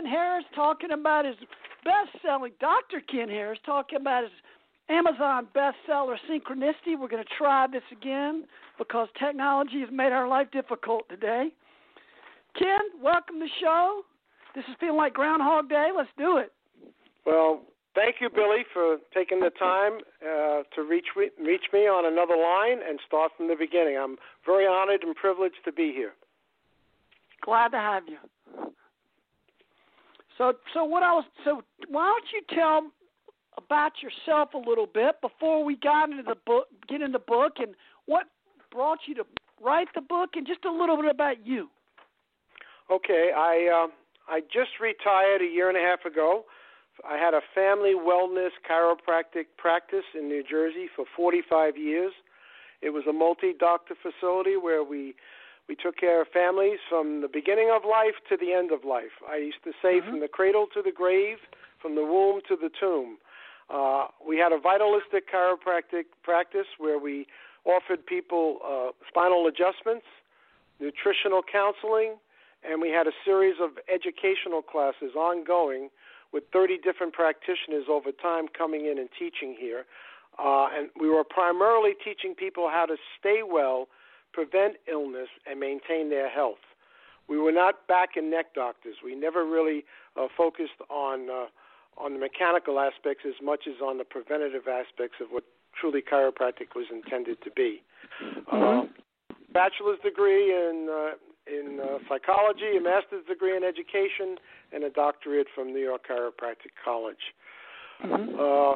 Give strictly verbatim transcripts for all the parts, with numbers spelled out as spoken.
Harris talking about his best-selling, Doctor Ken Harris talking about his Amazon bestseller, Synchronicity. We're going to try this again because technology has made our life difficult today. Ken, welcome to the show. This is feeling like Groundhog Day. Let's do it. Well, thank you, Billy, for taking the time uh, to reach reach me on another line and start from the beginning. I'm very honored and privileged to be here. Glad to have you. So, so what else? So, why don't you tell about yourself a little bit before we got into the book, get in the book, and what brought you to write the book, and just a little bit about you. Okay, I uh, I just retired a year and a half ago. I had a family wellness chiropractic practice in New Jersey for forty-five years. It was a multi-doctor facility where we we took care of families from the beginning of life to the end of life. I used to say mm-hmm. from the cradle to the grave, from the womb to the tomb. Uh, we had a vitalistic chiropractic practice where we offered people uh, spinal adjustments, nutritional counseling, and we had a series of educational classes ongoing with thirty different practitioners over time coming in and teaching here. Uh, and we were primarily teaching people how to stay well, prevent illness, and maintain their health. We were not back and neck doctors. We never really uh, focused on uh, on the mechanical aspects as much as on the preventative aspects of what truly chiropractic was intended to be. Mm-hmm. Uh, bachelor's degree in uh, in uh, psychology, a master's degree in education, and a doctorate from New York Chiropractic College. Mm-hmm. Uh,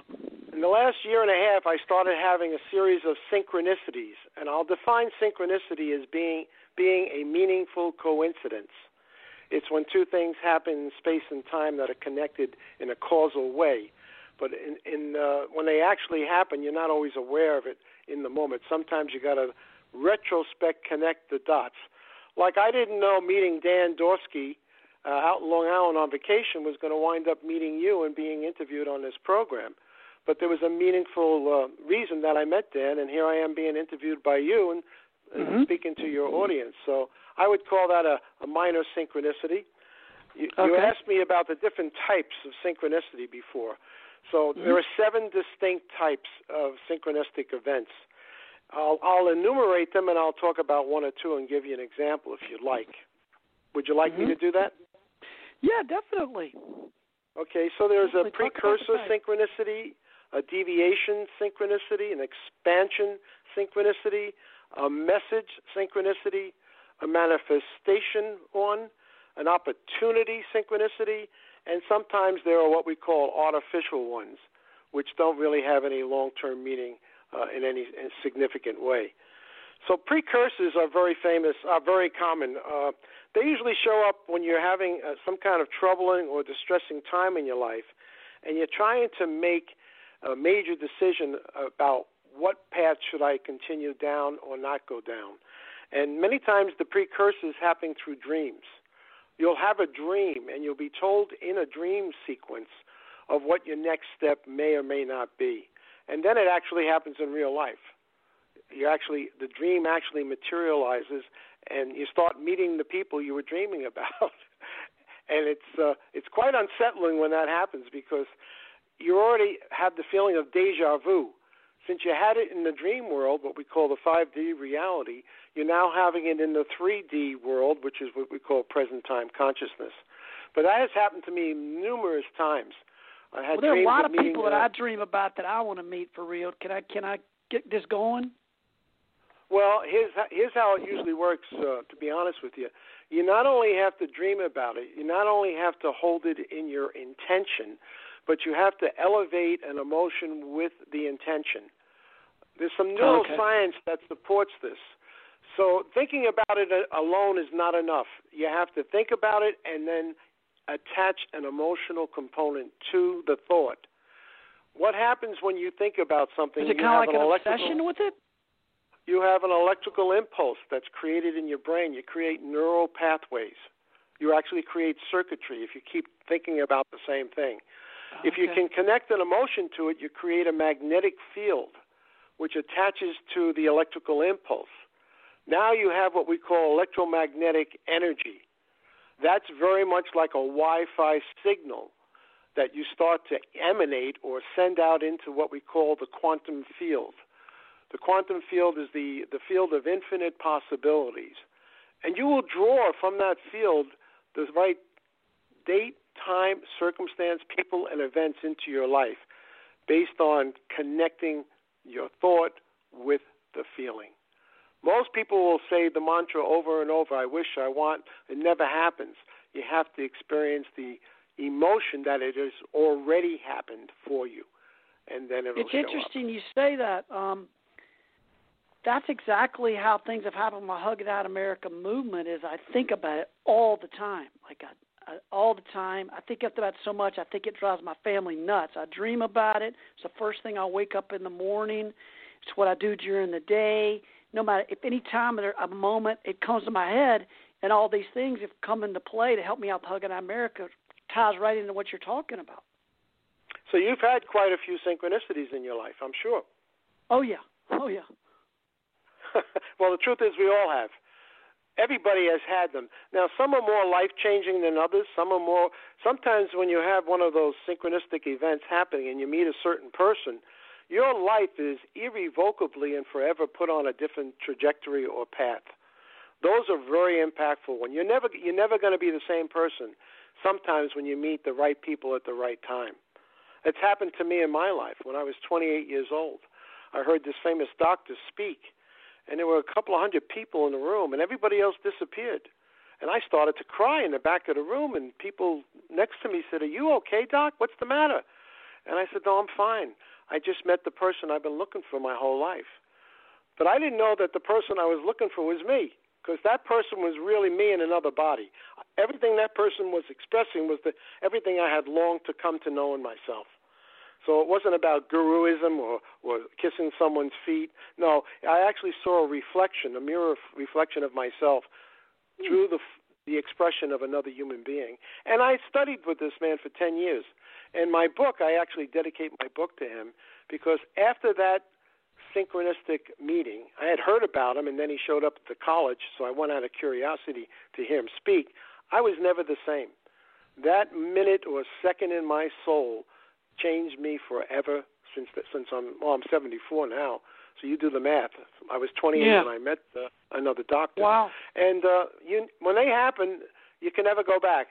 in the last year and a half, I started having a series of synchronicities, and I'll define synchronicity as being being a meaningful coincidence. It's when two things happen in space and time that are connected in a causal way. But in, in uh, when they actually happen, you're not always aware of it in the moment. Sometimes you got to retrospect, connect the dots. Like I didn't know meeting Dan Dorsky uh, out in Long Island on vacation was going to wind up meeting you and being interviewed on this program. But there was a meaningful uh, reason that I met Dan, and here I am being interviewed by you and, and mm-hmm. speaking to your audience. So I would call that a, a minor synchronicity. You, okay. you asked me about the different types of synchronicity before. So mm-hmm. there are seven distinct types of synchronistic events. I'll, I'll enumerate them, and I'll talk about one or two and give you an example if you'd like. Would you like mm-hmm. me to do that? Yeah, definitely. Okay, so there's definitely. a precursor synchronicity, a deviation synchronicity, an expansion synchronicity, a message synchronicity, a manifestation one, an opportunity synchronicity, and sometimes there are what we call artificial ones, which don't really have any long-term meaning uh, in any in significant way. So precursors are very famous, are very common. Uh, they usually show up when you're having uh, some kind of troubling or distressing time in your life, and you're trying to make a major decision about what path should I continue down or not go down. And many times the precursors happen through dreams. You'll have a dream, and you'll be told in a dream sequence of what your next step may or may not be. And then it actually happens in real life. You actually, the dream actually materializes, and you start meeting the people you were dreaming about. And it's uh, it's quite unsettling when that happens because you already have the feeling of deja vu. Since you had it in the dream world, what we call the five D reality, you're now having it in the three D world, which is what we call present-time consciousness. But that has happened to me numerous times. I had well, there are a lot of, of people that uh, I dream about that I want to meet for real. Can I can I get this going? Well, here's, here's how it usually works, uh, to be honest with you. You not only have to dream about it, you not only have to hold it in your intention, but you have to elevate an emotion with the intention. There's some neuroscience okay. that supports this. So thinking about it alone is not enough. You have to think about it and then attach an emotional component to the thought. What happens when you think about something? Is it kind of like an, an obsession with it? You have an electrical impulse that's created in your brain. You create neural pathways. You actually create circuitry if you keep thinking about the same thing. Okay. If you can connect an emotion to it, you create a magnetic field which attaches to the electrical impulse. Now you have what we call electromagnetic energy. that's very much like a Wi-Fi signal that you start to emanate or send out into what we call the quantum field. The quantum field is the, the field of infinite possibilities. And you will draw from that field the right date, time, circumstance, people, and events into your life based on connecting your thought with the feeling. Most people will say the mantra over and over, I wish, I want. It never happens. You have to experience the emotion that it has already happened for you, and then it'll It's show interesting up. you say that. Um, that's exactly how things have happened with my Hug It Out America movement is I think about it all the time. Like I, I, all the time. I think about it so much, I think it drives my family nuts. I dream about it. It's the first thing I'll wake up in the morning. It's what I do during the day. No matter if any time or a moment it comes to my head, and all these things have come into play to help me out with Hug It Out America ties right into what you're talking about. So you've had quite a few synchronicities in your life, I'm sure. Oh, yeah. Oh, yeah. Well, the truth is we all have. Everybody has had them. Now, some are more life-changing than others. Some are more – sometimes when you have one of those synchronistic events happening and you meet a certain person, your life is irrevocably and forever put on a different trajectory or path. Those are very impactful. When you're never you're never going to be the same person sometimes when you meet the right people at the right time. It's happened to me in my life. When I was twenty-eight years old, I heard this famous doctor speak, and there were a couple of hundred people in the room, and everybody else disappeared. And I started to cry in the back of the room, and people next to me said, "Are you okay, Doc? What's the matter?" And I said, "No, I'm fine. I just met the person I've been looking for my whole life." But I didn't know that the person I was looking for was me, because that person was really me in another body. Everything that person was expressing was the, everything I had longed to come to know in myself. So it wasn't about guruism or, or kissing someone's feet. No, I actually saw a reflection, a mirror reflection of myself through the, the expression of another human being. And I studied with this man for ten years. In my book, I actually dedicate my book to him because after that synchronistic meeting, I had heard about him, and then he showed up at the college, so I went out of curiosity to hear him speak. I was never the same. That minute or second in my soul changed me forever since since I'm, well, I'm seventy-four now, so you do the math. I was twenty-eight yeah. when I met uh, another doctor. Wow. And uh, you, when they happen, you can never go back.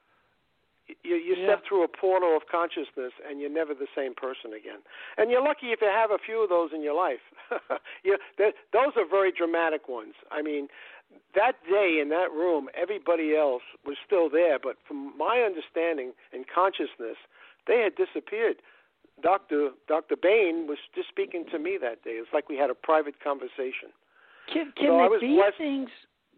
You, you yeah. step through a portal of consciousness, and you're never the same person again. And you're lucky if you have a few of those in your life. you, those are very dramatic ones. I mean, that day in that room, everybody else was still there, but from my understanding and consciousness, they had disappeared. Doctor Doctor Bain was just speaking to me that day. It's like we had a private conversation. Can, can so they I was be blessed. things?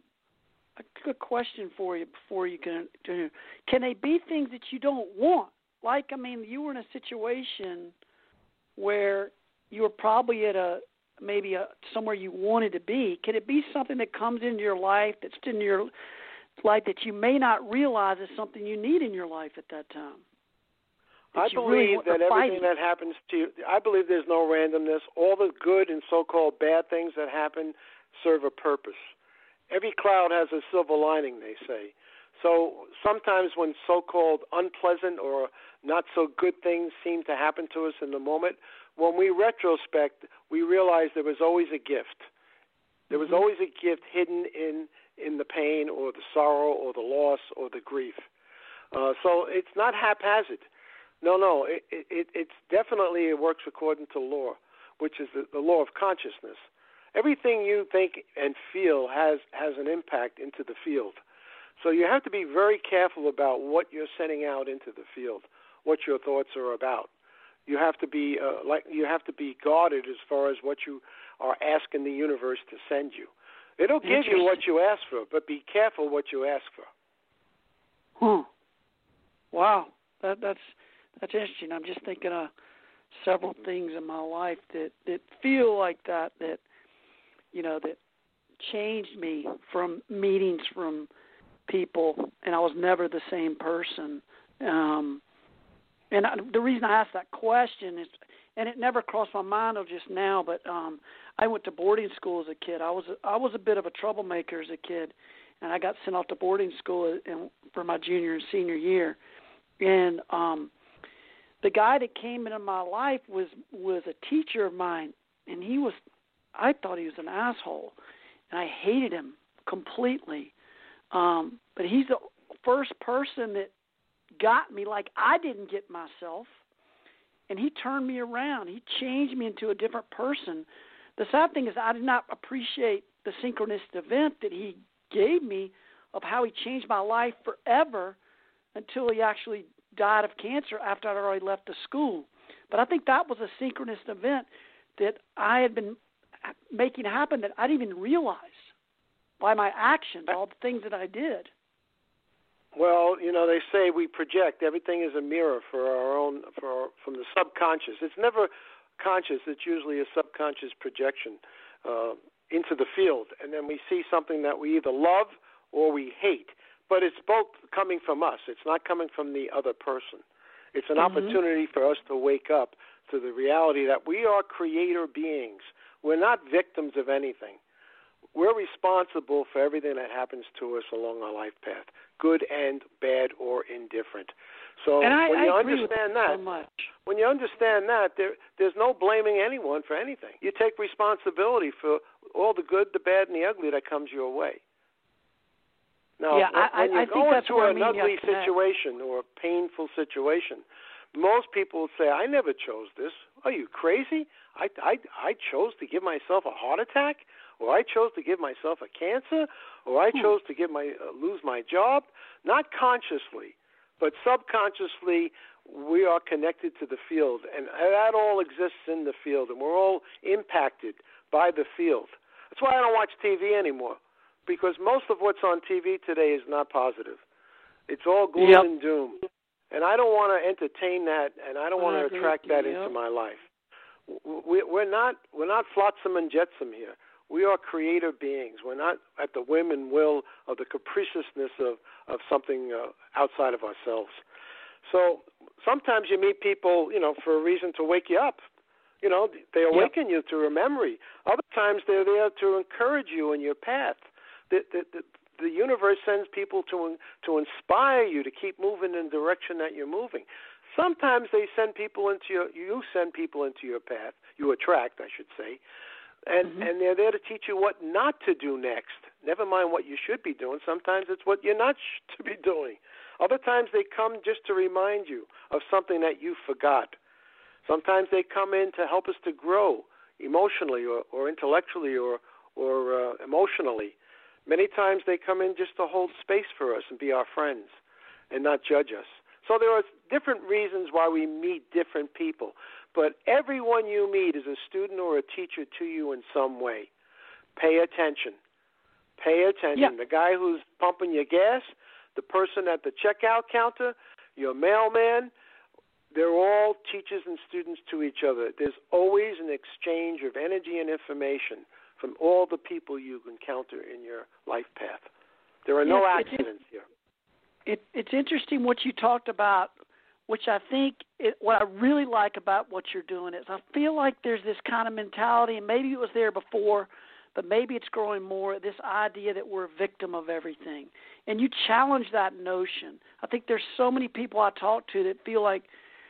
A good question for you before you can. Can they be things that you don't want? Like, I mean, you were in a situation where you were probably at a maybe a, somewhere you wanted to be. Can it be something that comes into your life that's in your life that you may not realize is something you need in your life at that time? That I believe really that everything that happens to you, I believe there's no randomness. All the good and so-called bad things that happen serve a purpose. Every cloud has a silver lining, they say. So sometimes when so-called unpleasant or not so good things seem to happen to us in the moment, when we retrospect, we realize there was always a gift. There was mm-hmm. always a gift hidden in, in the pain or the sorrow or the loss or the grief. Uh, so it's not haphazard. No, no, it, it, it's definitely, it works according to law, which is the, the law of consciousness. Everything you think and feel has, has an impact into the field. So you have to be very careful about what you're sending out into the field, what your thoughts are about. You have to be uh, like you have to be guarded as far as what you are asking the universe to send you. It'll give you what you ask for, but be careful what you ask for. Huh. Wow, that, that's that's interesting. I'm just thinking of several things in my life that, that feel like that that. you know, that changed me from meetings from people, and I was never the same person. Um, and I, the reason I asked that question is, and it never crossed my mind until just now, but um, I went to boarding school as a kid. I was a, I was a bit of a troublemaker as a kid, and I got sent off to boarding school in, for my junior and senior year. And um, the guy that came into my life was was a teacher of mine, and he was, I thought he was an asshole, and I hated him completely. Um, but he's the first person that got me like I didn't get myself, and he turned me around. He changed me into a different person. The sad thing is I did not appreciate the synchronistic event that he gave me of how he changed my life forever until he actually died of cancer after I'd already left the school. But I think that was a synchronistic event that I had been making happen that I didn't even realize by my actions, all the things that I did. Well, you know, they say we project. Everything is a mirror for our own, for our, from the subconscious. It's never conscious. It's usually a subconscious projection uh, into the field. And then we see something that we either love or we hate. But it's both coming from us. It's not coming from the other person. It's an mm-hmm. opportunity for us to wake up to the reality that we are creator beings. We're not victims of anything. We're responsible for everything that happens to us along our life path, good and bad or indifferent. So and I, when you I understand that, so much. when you understand that, there, there's no blaming anyone for anything. You take responsibility for all the good, the bad, and the ugly that comes your way. Now, yeah, when, I, when you're I think going that's through where an ugly situation or a painful situation, most people will say, I never chose this. Are you crazy? I, I, I chose to give myself a heart attack, or I chose to give myself a cancer, or I chose to give my uh, lose my job. Not consciously, but subconsciously, we are connected to the field, and that all exists in the field, and we're all impacted by the field. That's why I don't watch T V anymore, because most of what's on T V today is not positive. It's all gloom yep. and doom. And I don't want to entertain that, and I don't want to attract that yep. into my life. We, we're not we're not flotsam and jetsam here. We are creator beings. We're not at the whim and will of the capriciousness of, of something uh, outside of ourselves. So sometimes you meet people, you know, for a reason to wake you up. You know, they awaken yep. you to a memory. Other times they're there to encourage you in your path. The, the, the, the universe sends people to to inspire you to keep moving in the direction that you're moving. Sometimes they send people into your, you send people into your path, you attract, I should say, and, mm-hmm. and they're there to teach you what not to do next. Never mind what you should be doing. Sometimes it's what you're not sh- to be doing. Other times they come just to remind you of something that you forgot. Sometimes they come in to help us to grow emotionally or, or intellectually or, or uh, emotionally. Many times they come in just to hold space for us and be our friends and not judge us. So there are different reasons why we meet different people. But everyone you meet is a student or a teacher to you in some way. Pay attention. Pay attention. Yeah. The guy who's pumping your gas, the person at the checkout counter, your mailman, they're all teachers and students to each other. There's always an exchange of energy and information from all the people you encounter in your life path. There are no yeah, accidents here. It, it's interesting what you talked about, which I think it, what I really like about what you're doing is I feel like there's this kind of mentality, and maybe it was there before, but maybe it's growing more, this idea that we're a victim of everything. And you challenge that notion. I think there's so many people I talk to that feel like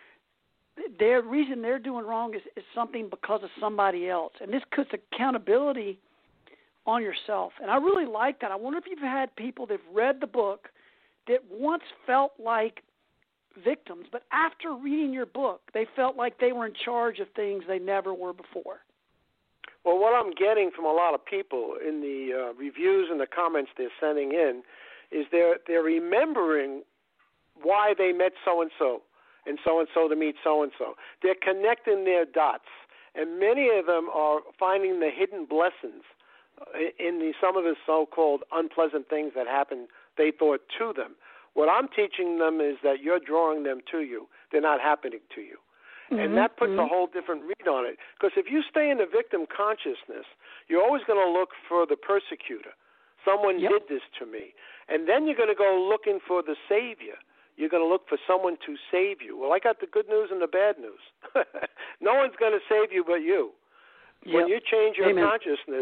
their reason they're doing wrong is, is something because of somebody else. And this puts accountability on yourself. And I really like that. I wonder if you've had people that have read the book that once felt like victims, but after reading your book, they felt like they were in charge of things they never were before. Well, what I'm getting from a lot of people in the uh, reviews and the comments they're sending in is they're, they're remembering why they met so-and-so and so-and-so to meet so-and-so. They're connecting their dots, and many of them are finding the hidden blessings in the, some of the so-called unpleasant things that happened they thought to them. What I'm teaching them is that you're drawing them to you. They're not happening to you. Mm-hmm. And that puts mm-hmm. a whole different read on it. Because if you stay in the victim consciousness, you're always going to look for the persecutor. Someone yep. did this to me. And then you're going to go looking for the savior. You're going to look for someone to save you. Well, I got the good news and the bad news. No one's going to save you but you. Yep. When you change your Amen. consciousness,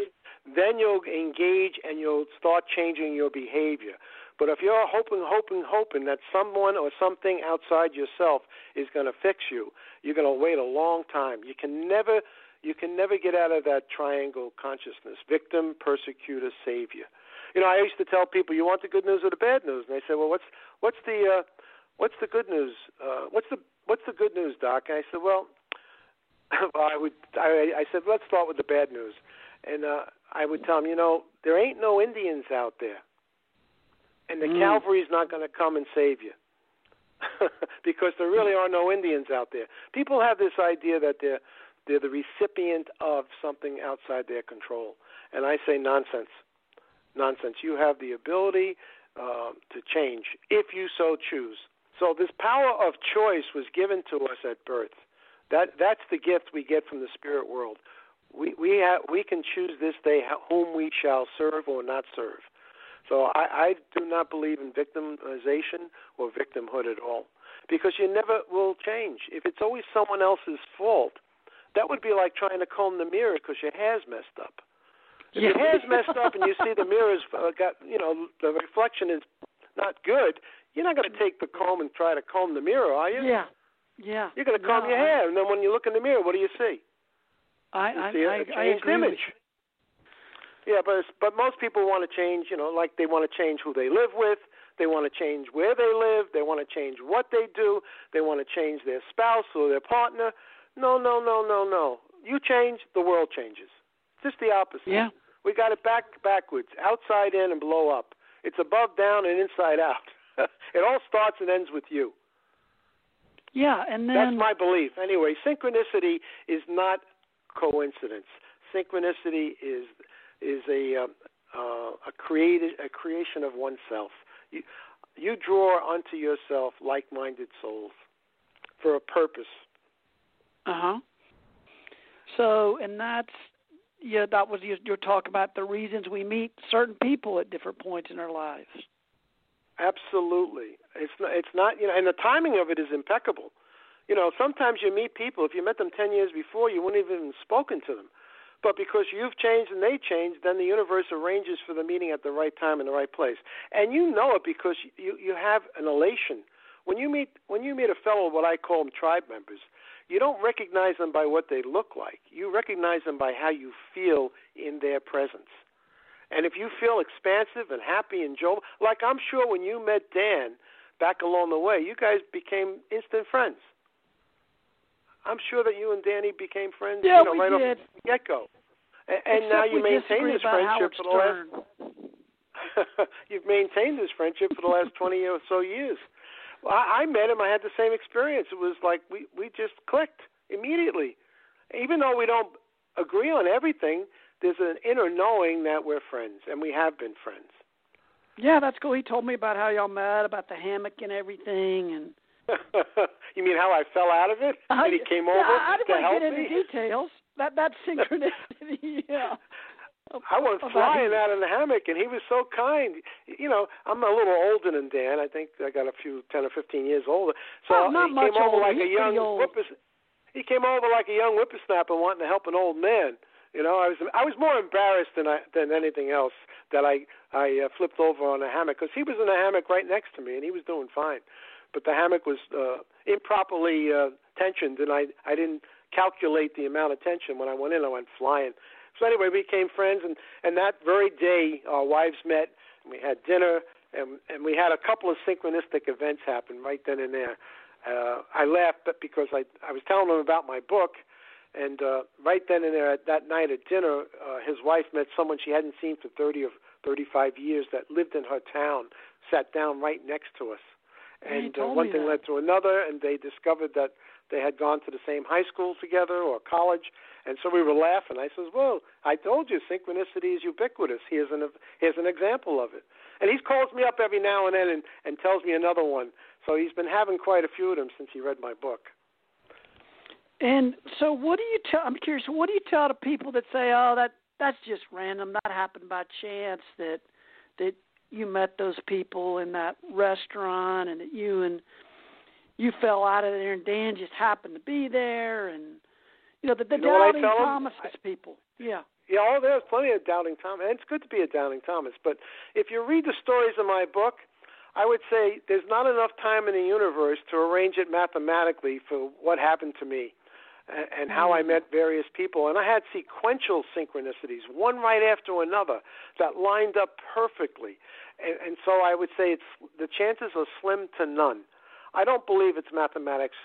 then you'll engage and you'll start changing your behavior. But if you're hoping, hoping, hoping that someone or something outside yourself is going to fix you, you're going to wait a long time. You can never, you can never get out of that triangle consciousness: victim, persecutor, savior. You know, I used to tell people, "You want the good news or the bad news?" And they say, "Well, what's what's the uh, what's the good news? Uh, what's the what's the good news, Doc?" And I said, "Well, well I would I, I said let's start with the bad news." And uh, I would tell them, you know, there ain't no Indians out there, and the mm. cavalry's not going to come and save you because there really are no Indians out there. People have this idea that they're they're the recipient of something outside their control, and I say nonsense, nonsense. You have the ability uh, to change if you so choose. So this power of choice was given to us at birth. That that's the gift we get from the spirit world. We we have, we can choose this day whom we shall serve or not serve. So I, I do not believe in victimization or victimhood at all, because you never will change. If it's always someone else's fault, that would be like trying to comb the mirror because your hair's messed up. If your hair's messed up and you see the mirror's uh, got, you know, the reflection is not good, you're not going to take the comb and try to comb the mirror, are you? Yeah, yeah. You're going to comb no, your hair, I... and then when you look in the mirror, what do you see? I, you I, see a, I, a changed I agree image. With you. Yeah, but but most people want to change, you know, like they want to change who they live with, they want to change where they live, they want to change what they do, they want to change their spouse or their partner. No, no, no, no, no. You change, the world changes. Just the opposite. Yeah. We got it back backwards, outside in and below up. It's above down and inside out. It all starts and ends with you. Yeah, and then that's my belief. Anyway, synchronicity is not coincidence. Synchronicity is is a uh, uh, a created a creation of oneself. You you draw unto yourself like-minded souls for a purpose. Uh huh. So, and that's yeah, that was you're talking about the reasons we meet certain people at different points in our lives. Absolutely. It's not, it's not, you know, and the timing of it is impeccable. You know, sometimes you meet people, if you met them ten years before, you wouldn't have even spoken to them. But because you've changed and they changed, then the universe arranges for the meeting at the right time in the right place. And you know it because you, you have an elation. When you meet when you meet a fellow, what I call them tribe members, you don't recognize them by what they look like. You recognize them by how you feel in their presence. And if you feel expansive and happy and jovial, like I'm sure when you met Dan back along the way, you guys became instant friends. I'm sure that you and Danny became friends, yeah, you know, we right did. off the get-go. And, and now you maintain this friendship for the last. You've maintained this friendship for the last twenty or so years. Well, I, I met him. I had the same experience. It was like we, we just clicked immediately. Even though we don't agree on everything, there's an inner knowing that we're friends, and we have been friends. Yeah, that's cool. He told me about how y'all met, about the hammock and everything, and. You mean how I fell out of it and he came over yeah, I didn't to help want to get me? into details. That that's synchronicity. Yeah. I went flying out in the hammock, and he was so kind. You know, I'm a little older than Dan. I think I got a few ten or fifteen years older. So oh, not he much came over older. like He's a young whippers. He came over like a young whippersnapper wanting to help an old man. You know, I was I was more embarrassed than I, than anything else that I I uh, flipped over on a hammock, because he was in a hammock right next to me, and he was doing fine. But the hammock was uh, improperly uh, tensioned, and I, I didn't calculate the amount of tension. When I went in, I went flying. So anyway, we became friends, and, and that very day, our wives met, and we had dinner, and, and we had a couple of synchronistic events happen right then and there. Uh, I laughed because I, I was telling him about my book, and uh, right then and there, that night at dinner, uh, his wife met someone she hadn't seen for thirty or thirty-five years that lived in her town, sat down right next to us. And uh, one thing led to another, and they discovered that they had gone to the same high school together or college. And so we were laughing. I says, well, I told you, synchronicity is ubiquitous. Here's an, here's an example of it. And he calls me up every now and then and, and tells me another one. So he's been having quite a few of them since he read my book. And so what do you tell, I'm curious, what do you tell to people that say, oh, that that's just random, that happened by chance, that that you met those people in that restaurant, and that you and you fell out of there, and Dan just happened to be there, and you know the, the you know doubting Thomas I, people. Yeah. Yeah, oh, there's plenty of doubting Thomas, and it's good to be a doubting Thomas. But if you read the stories in my book, I would say there's not enough time in the universe to arrange it mathematically for what happened to me and, and how I met various people. And I had sequential synchronicities, one right after another, that lined up perfectly. And, and so I would say it's the chances are slim to none. I don't believe it's mathematics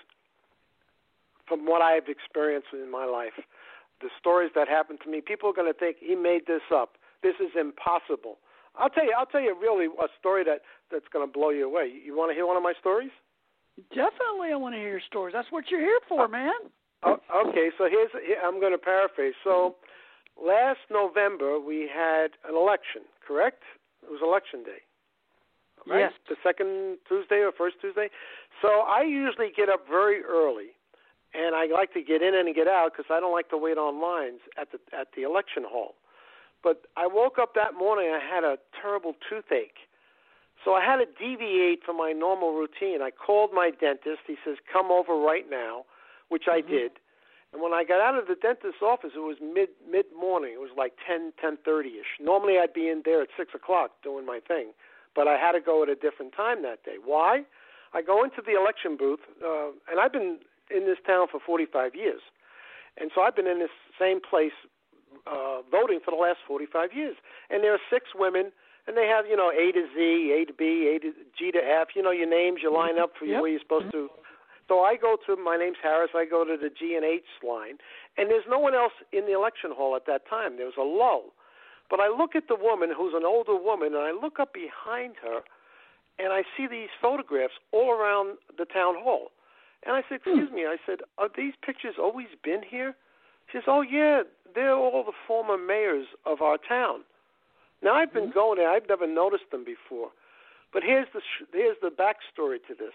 from what I've experienced in my life. The stories that happened to me, people are going to think he made this up. This is impossible. I'll tell you. I'll tell you really a story that, that's going to blow you away. You want to hear one of my stories? Definitely, I want to hear your stories. That's what you're here for, man. Oh, okay, so here's here, I'm going to paraphrase. So last November we had an election, correct? It was election day. Right? Yes. The second Tuesday or first Tuesday. So I usually get up very early, and I like to get in and get out because I don't like to wait on lines at the at the election hall. But I woke up that morning, I had a terrible toothache. So I had to deviate from my normal routine. I called my dentist. He says, come over right now, which I mm-hmm. did. And when I got out of the dentist's office, it was mid, mid-morning. It was like ten, ten thirty-ish. Normally I'd be in there at six o'clock doing my thing. But I had to go at a different time that day. Why? I go into the election booth, uh, and I've been in this town for forty-five years. And so I've been in this same place uh, voting for the last forty-five years. And there are six women, and they have, you know, A to Z, A to B, A to G to F, you know, your names, you line up for yep. where you're supposed to. So I go to, my name's Harris, I go to the G and H line, and there's no one else in the election hall at that time. There was a lull. But I look at the woman, who's an older woman, and I look up behind her, and I see these photographs all around the town hall. And I said, excuse me, I said, are these pictures always been here? She says, oh, yeah, they're all the former mayors of our town. Now, I've been mm-hmm. going there. I've never noticed them before. But here's the sh- here's the backstory to this.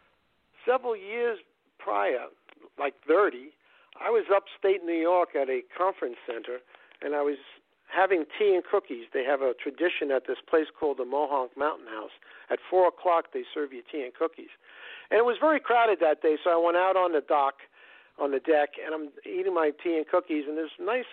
Several years prior, like thirty, I was upstate New York at a conference center, and I was having tea and cookies. They have a tradition at this place called the Mohonk Mountain House. At four o'clock, they serve you tea and cookies. And it was very crowded that day, so I went out on the dock, on the deck, and I'm eating my tea and cookies, and this nice,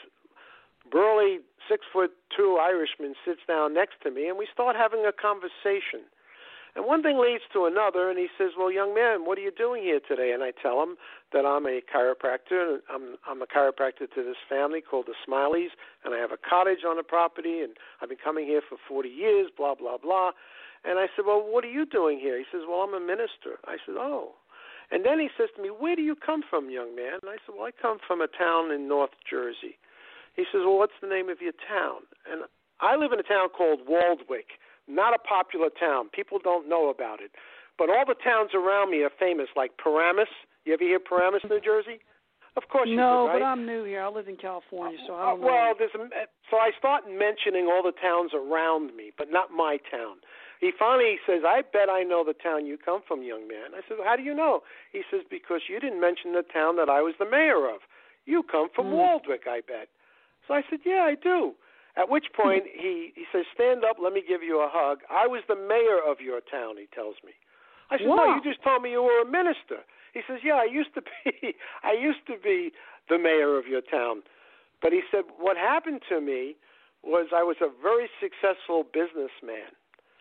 burly, six-foot-two Irishman sits down next to me, and we start having a conversation. And one thing leads to another, and he says, well, young man, what are you doing here today? And I tell him that I'm a chiropractor. And I'm, I'm a chiropractor to this family called the Smileys, and I have a cottage on the property, and I've been coming here for forty years, blah, blah, blah. And I said, well, what are you doing here? He says, well, I'm a minister. I said, oh. And then he says to me, where do you come from, young man? And I said, well, I come from a town in North Jersey. He says, well, what's the name of your town? And I live in a town called Waldwick. Not a popular town. People don't know about it. But all the towns around me are famous, like Paramus. You ever hear Paramus, New Jersey? Of course you No, do, right? but I'm new here. I live in California, so I don't uh, well, know. There's a, so I start mentioning all the towns around me, but not my town. He finally says, I bet I know the town you come from, young man. I said, well, how do you know? He says, because you didn't mention the town that I was the mayor of. You come from mm. Waldwick, I bet. So I said, yeah, I do. At which point he, he says, stand up, let me give you a hug. I was the mayor of your town, he tells me. I said, wow. no, you just told me you were a minister. He says, yeah, I used to be I used to be the mayor of your town. But he said, what happened to me was I was a very successful businessman.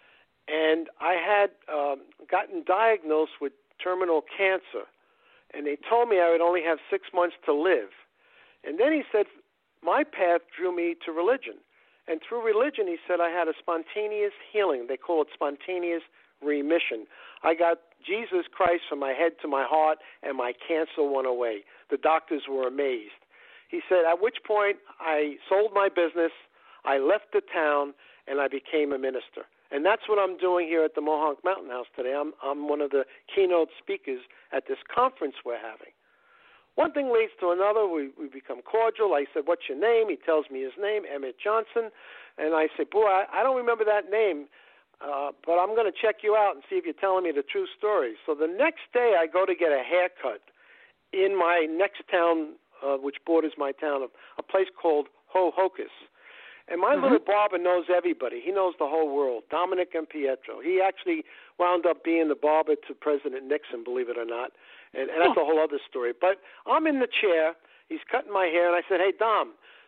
And I had um, gotten diagnosed with terminal cancer. And they told me I would only have six months to live. And then he said, my path drew me to religion. And through religion, he said, I had a spontaneous healing. They call it spontaneous remission. I got Jesus Christ from my head to my heart, and my cancer went away. The doctors were amazed. He said, at which point I sold my business, I left the town, and I became a minister. And that's what I'm doing here at the Mohonk Mountain House today. I'm, I'm one of the keynote speakers at this conference we're having. One thing leads to another. We, we become cordial. I said, what's your name? He tells me his name, Emmett Johnson. And I say, boy, I, I don't remember that name, uh, but I'm going to check you out and see if you're telling me the true story. So the next day I go to get a haircut in my next town, uh, which borders my town, a place called Ho-Hocus. And my mm-hmm. little barber knows everybody. He knows the whole world, Dominic and Pietro. He actually wound up being the barber to President Nixon, believe it or not. And, and that's a whole other story. But I'm in the chair. He's cutting my hair, and I said, hey, Dom,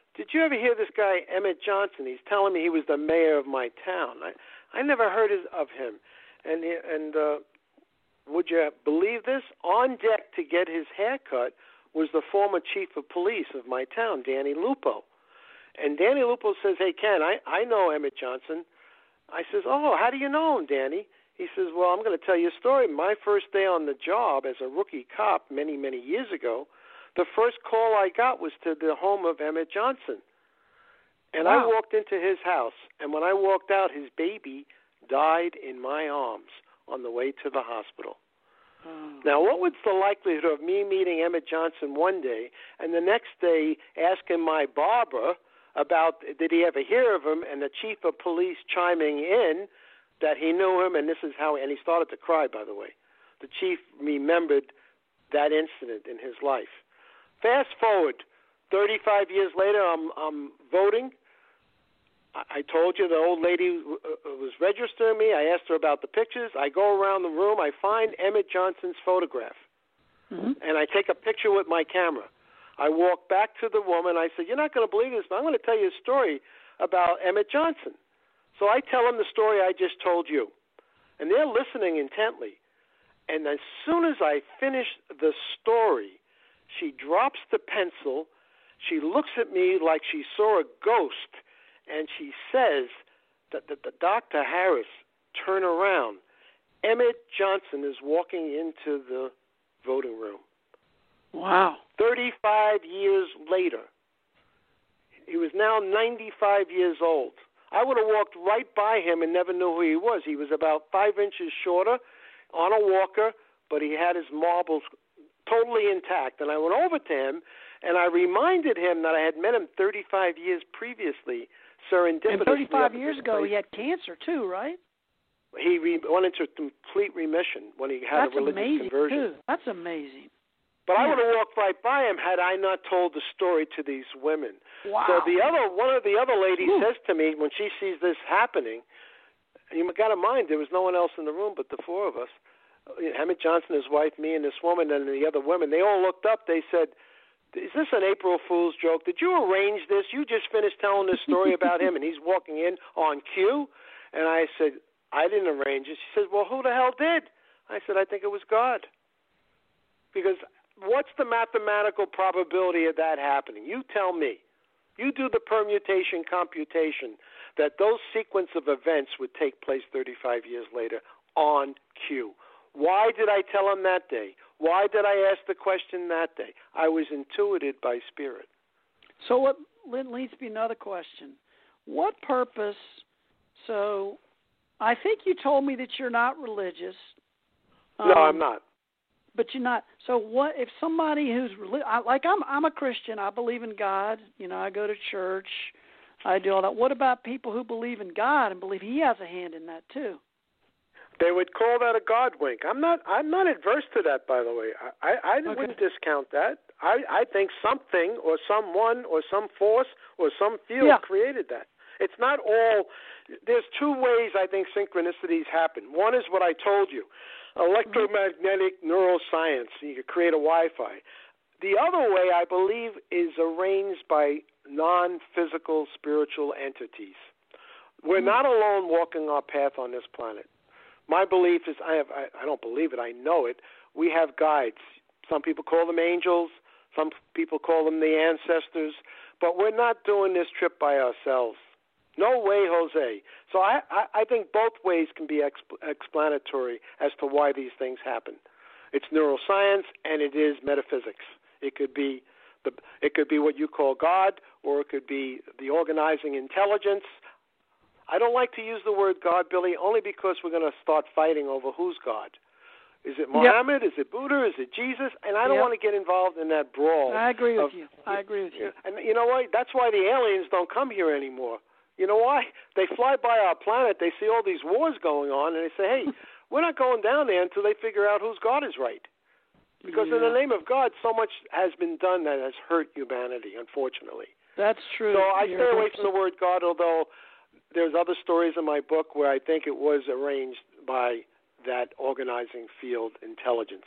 did you ever hear this guy, Emmett Johnson? He's telling me he was the mayor of my town. I, I never heard of him. And, he, and uh, would you believe this? On deck to get his hair cut was the former chief of police of my town, Danny Lupo. And Danny Lupo says, hey, Ken, I, I know Emmett Johnson. I says, oh, how do you know him, Danny? He says, well, I'm going to tell you a story. My first day on the job as a rookie cop many, many years ago, the first call I got was to the home of Emmett Johnson. And wow. I walked into his house, and when I walked out, his baby died in my arms on the way to the hospital. Oh. Now, what was the likelihood of me meeting Emmett Johnson one day and the next day asking my barber about did he ever hear of him, and the chief of police chiming in that he knew him, and this is how, and he started to cry, by the way. The chief remembered that incident in his life. Fast forward, thirty-five years later, I'm, I'm voting. I told you the old lady was registering me. I asked her about the pictures. I go around the room. I find Emmett Johnson's photograph, mm-hmm. and I take a picture with my camera. I walk back to the woman. I said, you're not going to believe this, but I'm going to tell you a story about Emmett Johnson. So I tell them the story I just told you, and they're listening intently. And as soon as I finish the story, she drops the pencil. She looks at me like she saw a ghost. And she says that, that the Doctor Harris, turn around. Emmett Johnson is walking into the voting room. Wow. thirty-five years later. He was now ninety-five years old. I would have walked right by him and never knew who he was. He was about five inches shorter on a walker, but he had his marbles totally intact. And I went over to him, and I reminded him that I had met him thirty-five years previously. Serendipitously. And thirty-five years ago, he had cancer too, right? He re- went into complete remission when he had That's a religious amazing conversion. Too. That's amazing. But yeah. I would have walked right by him had I not told the story to these women. Wow. So the other one of the other ladies Ooh. says to me when she sees this happening, you got in mind there was no one else in the room but the four of us. Emmett Johnson, his wife, me, and this woman, and the other women. They all looked up. They said, is this an April Fool's joke? Did you arrange this? You just finished telling this story about him, and he's walking in on cue? And I said, I didn't arrange it. She said, well, who the hell did? I said, I think it was God. Because what's the mathematical probability of that happening? You tell me. You do the permutation computation that those sequence of events would take place thirty-five years later on cue. Why did I tell him that day? Why did I ask the question that day? I was intuited by spirit. So what leads me to another question. What purpose, so I think you told me that you're not religious. No, um, I'm not. But you're not. So what if somebody who's, like I'm I'm a Christian, I believe in God, you know, I go to church, I do all that. What about people who believe in God and believe he has a hand in that too? They would call that a God wink. I'm not. I'm not adverse to that, by the way. I, I okay. wouldn't discount that. I, I think something or someone or some force or some field yeah. created that. It's not all. There's two ways I think synchronicities happen. One is what I told you, electromagnetic neuroscience. You could create a Wi-Fi. The other way, I believe, is arranged by non-physical spiritual entities. We're mm-hmm. not alone walking our path on this planet. My belief is, I have, I, I don't believe it, I know it, we have guides. Some people call them angels, some people call them the ancestors, but we're not doing this trip by ourselves. No way, Jose. So I, I, I think both ways can be exp- explanatory as to why these things happen. It's neuroscience and it is metaphysics. It could be the, it could be what you call God, or it could be the organizing intelligence. I don't like to use the word God, Billy, only because we're going to start fighting over who's God. Is it Muhammad? Yep. Is it Buddha? Is it Jesus? And I don't yep. want to get involved in that brawl. I agree with of, you. I agree with you. And you know what? That's why the aliens don't come here anymore. You know why? They fly by our planet, they see all these wars going on, and they say, hey, we're not going down there until they figure out whose God is right. Because yeah. in the name of God, so much has been done that has hurt humanity, unfortunately. That's true. So I You're stay away from the word God, although there's other stories in my book where I think it was arranged by that organizing field intelligence,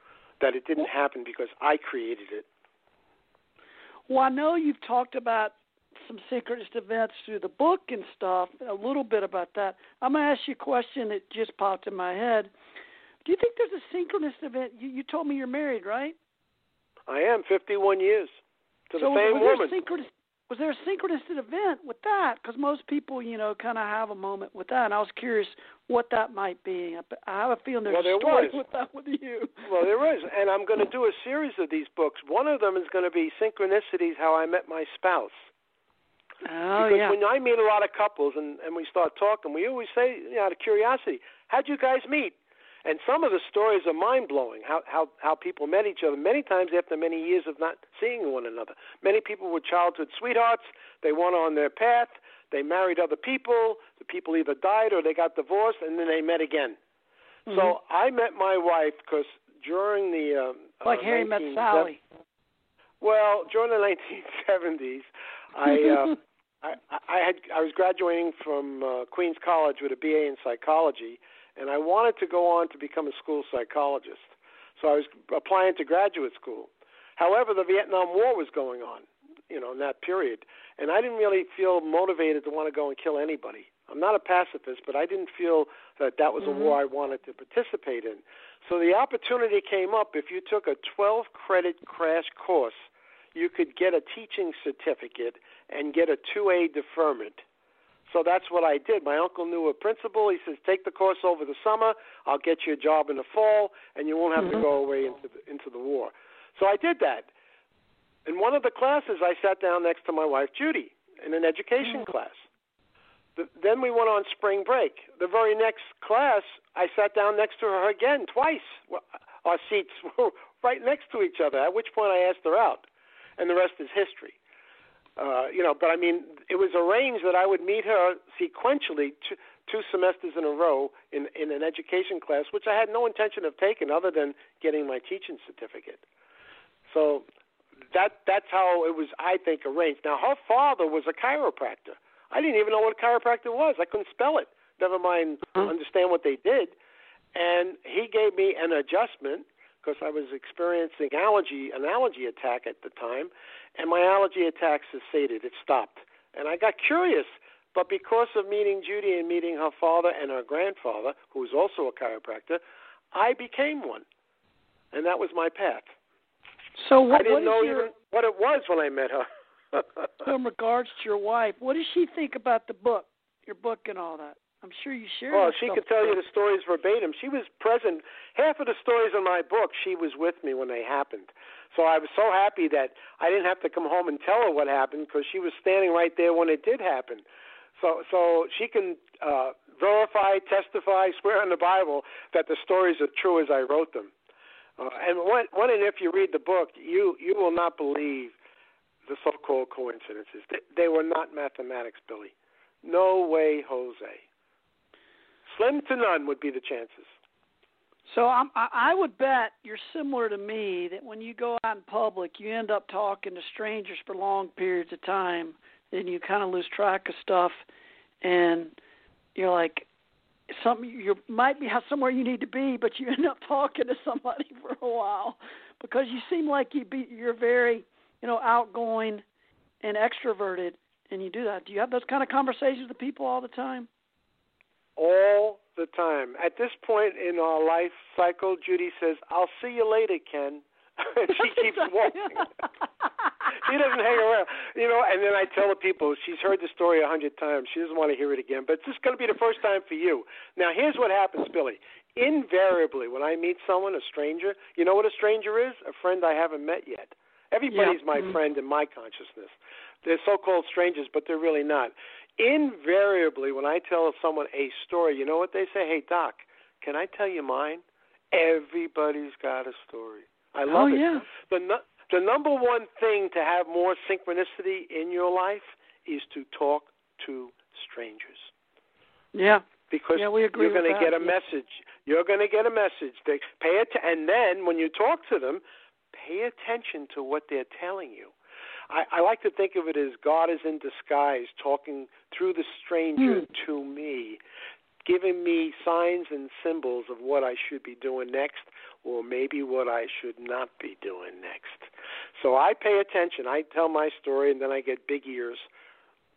that it didn't happen because I created it. Well, I know you've talked about some synchronous events through the book and stuff, a little bit about that. I'm going to ask you a question that just popped in my head. Do you think there's a synchronous event? You, you told me you're married, right? I am, fifty-one years, to so the same was there woman. Synchronous, was there a synchronous event with that? Because most people, you know, kind of have a moment with that, and I was curious what that might be. I have a feeling there's well, there a story was. with that with you. Well, there is, and I'm going to do a series of these books. One of them is going to be Synchronicities, How I Met My Spouse. Oh, because yeah. when I meet a lot of couples and, and we start talking, we always say, you know, out of curiosity, how'd you guys meet? And some of the stories are mind-blowing, how, how, how people met each other, many times after many years of not seeing one another. Many people were childhood sweethearts. They went on their path. They married other people. The people either died or they got divorced, and then they met again. Mm-hmm. So I met my wife because during the um, like uh, Harry met Sally. Well, during the nineteen seventies, I uh, I, I had I was graduating from uh, Queens College with a B A in psychology, and I wanted to go on to become a school psychologist. So I was applying to graduate school. However, the Vietnam War was going on, you know, in that period, and I didn't really feel motivated to want to go and kill anybody. I'm not a pacifist, but I didn't feel that that was mm-hmm. a war I wanted to participate in. So the opportunity came up. If you took a twelve credit crash course, you could get a teaching certificate and get a two A deferment. So that's what I did. My uncle knew a principal. He says, take the course over the summer. I'll get you a job in the fall, and you won't have mm-hmm. to go away into the, into the war. So I did that. In one of the classes, I sat down next to my wife, Judy, in an education mm-hmm. class. The, then we went on spring break. The very next class, I sat down next to her again, twice. Our seats were right next to each other, at which point I asked her out. And the rest is history. Uh, you know, but I mean, it was arranged that I would meet her sequentially two, two semesters in a row in, in an education class, which I had no intention of taking other than getting my teaching certificate. So that that's how it was, I think, arranged. Now, her father was a chiropractor. I didn't even know what a chiropractor was. I couldn't spell it, never mind understand what they did. And he gave me an adjustment because I was experiencing allergy, an allergy attack at the time, and my allergy attack cessated. It stopped. And I got curious, but because of meeting Judy and meeting her father and her grandfather, who was also a chiropractor, I became one. And that was my path. So what, I didn't what know your, even what it was when I met her. So in regards to your wife, what does she think about the book, your book and all that? I'm sure you shared. Well, she could tell you the stories verbatim. She was present. Half of the stories in my book, she was with me when they happened. So I was so happy that I didn't have to come home and tell her what happened because she was standing right there when it did happen. So so she can uh, verify, testify, swear on the Bible that the stories are true as I wrote them. Uh, and when, when and if you read the book, you, you will not believe the so-called coincidences. They, they were not mathematics, Billy. No way, Jose. Slim to none would be the chances. So I'm, I would bet you're similar to me, that when you go out in public, you end up talking to strangers for long periods of time, and you kind of lose track of stuff, and you're like, something you might be somewhere you need to be, but you end up talking to somebody for a while because you seem like you be, you're very, you know, outgoing and extroverted, and you do that. Do you have those kind of conversations with people all the time? All the time. At this point in our life cycle, Judy says, I'll see you later, Ken. And she keeps walking. She doesn't hang around. You know, and then I tell the people, she's heard the story a hundred times. She doesn't want to hear it again, but it's just going to be the first time for you. Now, here's what happens, Billy. Invariably, when I meet someone, a stranger, you know what a stranger is? A friend I haven't met yet. Everybody's yeah. my mm-hmm. friend in my consciousness. They're so-called strangers, but they're really not. Invariably, when I tell someone a story, you know what they say? Hey, Doc, can I tell you mine? Everybody's got a story. I love oh, it. Yeah. The, the number one thing to have more synchronicity in your life is to talk to strangers. Yeah. Because yeah, we agree you're going to get a yeah. message. You're going to get a message. They pay it, and then when you talk to them, pay attention to what they're telling you. I, I like to think of it as God is in disguise talking through the stranger hmm. to me, giving me signs and symbols of what I should be doing next or maybe what I should not be doing next. So I pay attention. I tell my story, and then I get big ears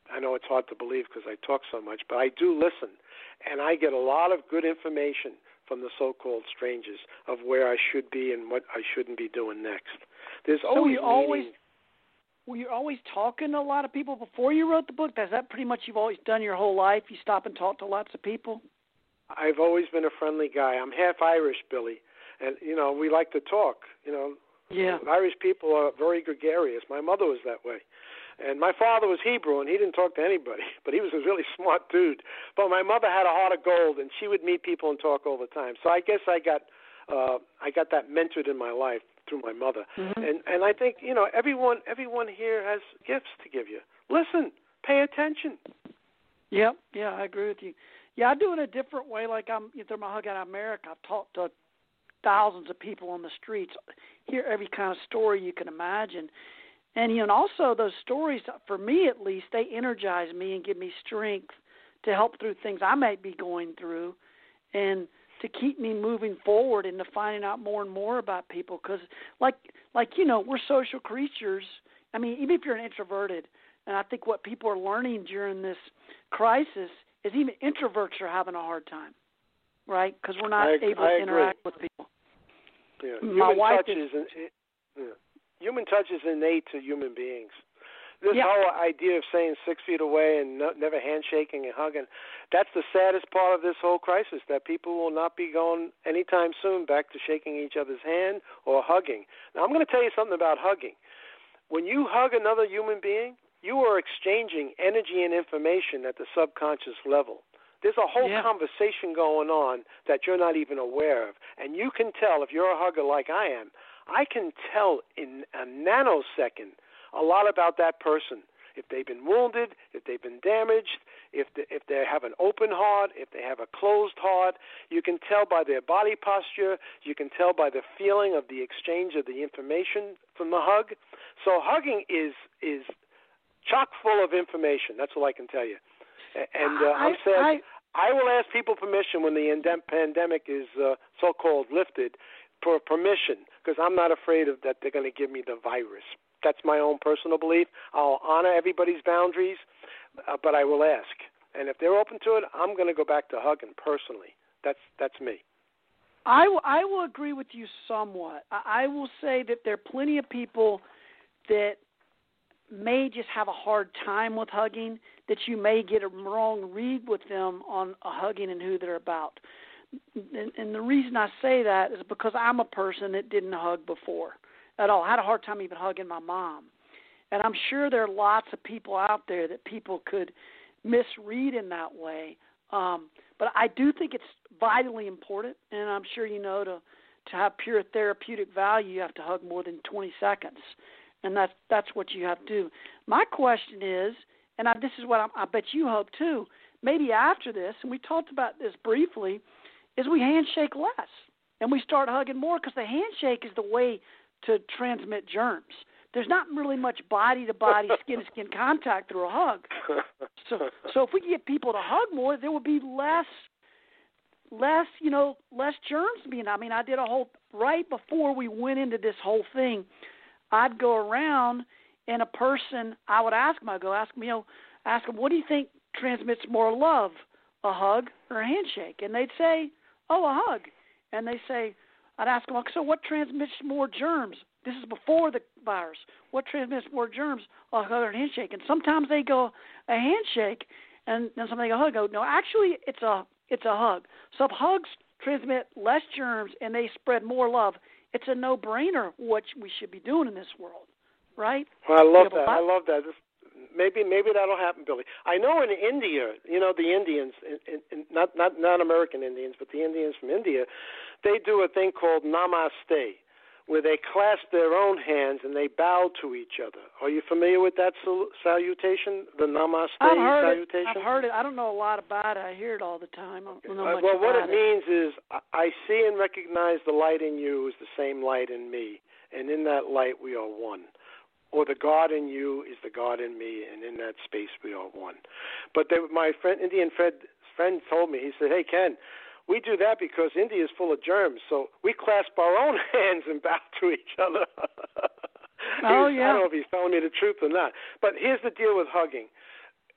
I know it's hard to believe because I talk so much, but I do listen, and I get a lot of good information from the so-called strangers of where I should be and what I shouldn't be doing next. There's so always you always meaning. Were you always talking to a lot of people before you wrote the book? Is that pretty much you've always done your whole life? You stop and talk to lots of people? I've always been a friendly guy. I'm half Irish, Billy, and, you know, we like to talk. You know, yeah. Irish people are very gregarious. My mother was that way. And my father was Hebrew, and he didn't talk to anybody, but he was a really smart dude. But my mother had a heart of gold, and she would meet people and talk all the time. So I guess I got uh, I got that mentored in my life through my mother. Mm-hmm. And and I think, you know, everyone everyone here has gifts to give you. Listen, pay attention. Yep, yeah, I agree with you. Yeah, I do it a different way. Like I'm through my Hug Out America, I've talked to thousands of people on the streets, hear every kind of story you can imagine. And, you know, and also those stories, for me at least, they energize me and give me strength to help through things I might be going through and to keep me moving forward into finding out more and more about people. Because, like, like, you know, we're social creatures. I mean, even if you're an introverted, and I think what people are learning during this crisis is even introverts are having a hard time, right? Because we're not I, able I to interact with people. Yeah. My Human wife touch is, is, is yeah. Human touch is innate to human beings. This yeah. whole idea of saying six feet away and no, never handshaking and hugging, that's the saddest part of this whole crisis, that people will not be going anytime soon back to shaking each other's hand or hugging. Now, I'm going to tell you something about hugging. When you hug another human being, you are exchanging energy and information at the subconscious level. There's a whole yeah. conversation going on that you're not even aware of. And you can tell, if you're a hugger like I am, I can tell in a nanosecond a lot about that person. If they've been wounded, if they've been damaged, if they, if they have an open heart, if they have a closed heart, you can tell by their body posture. You can tell by the feeling of the exchange of the information from the hug. So hugging is is chock full of information. That's all I can tell you. And uh, I'm sad. I, I will ask people permission when the pandemic is uh, so-called lifted for permission, because I'm not afraid of that they're going to give me the virus. That's my own personal belief. I'll honor everybody's boundaries, uh, but I will ask. And if they're open to it, I'm going to go back to hugging personally. That's that's me. I, w- I will agree with you somewhat. I, I will say that there are plenty of people that may just have a hard time with hugging, that you may get a wrong read with them on a hugging and who they're about. And, and the reason I say that is because I'm a person that didn't hug before at all. I had a hard time even hugging my mom. And I'm sure there are lots of people out there that people could misread in that way. Um, but I do think it's vitally important, and I'm sure you know to, to have pure therapeutic value, you have to hug more than twenty seconds. And that's, that's what you have to do. My question is, and I, this is what I, I bet you hope too, maybe after this, and we talked about this briefly, is we handshake less and we start hugging more, because the handshake is the way to transmit germs. There's not really much body-to-body, skin-to-skin contact through a hug. So, so if we could get people to hug more, there would be less, less, you know, less germs being. I mean, I did a whole right before we went into this whole thing. I'd go around, and a person, I would ask them, I'd go ask them, you know, ask them, what do you think transmits more love, a hug or a handshake? And they'd say, oh, a hug. And they say, I'd ask them, so what transmits more germs? This is before the virus. What transmits more germs, a hug or a handshake? And sometimes they go a handshake, and then sometimes they go hug. Go, no, actually, it's a it's a hug. So if hugs transmit less germs and they spread more love, it's a no-brainer what we should be doing in this world, right? Well, I love that. I love that. This, maybe maybe that'll happen, Billy. I know in India, you know, the Indians, in, in, not not not American Indians, but the Indians from India, they do a thing called namaste, where they clasp their own hands and they bow to each other. Are you familiar with that salutation, the namaste I've heard salutation? It. I've heard it. I don't know a lot about it. I hear it all the time. I don't know much well, what about it, it means is I see and recognize the light in you is the same light in me, and in that light we are one. Or the God in you is the God in me, and in that space we are one. But they, my friend, Indian friend, friend told me, he said, hey, Ken, we do that because India is full of germs, so we clasp our own hands and bow to each other. Oh, was, yeah. I don't know if he's telling me the truth or not. But here's the deal with hugging.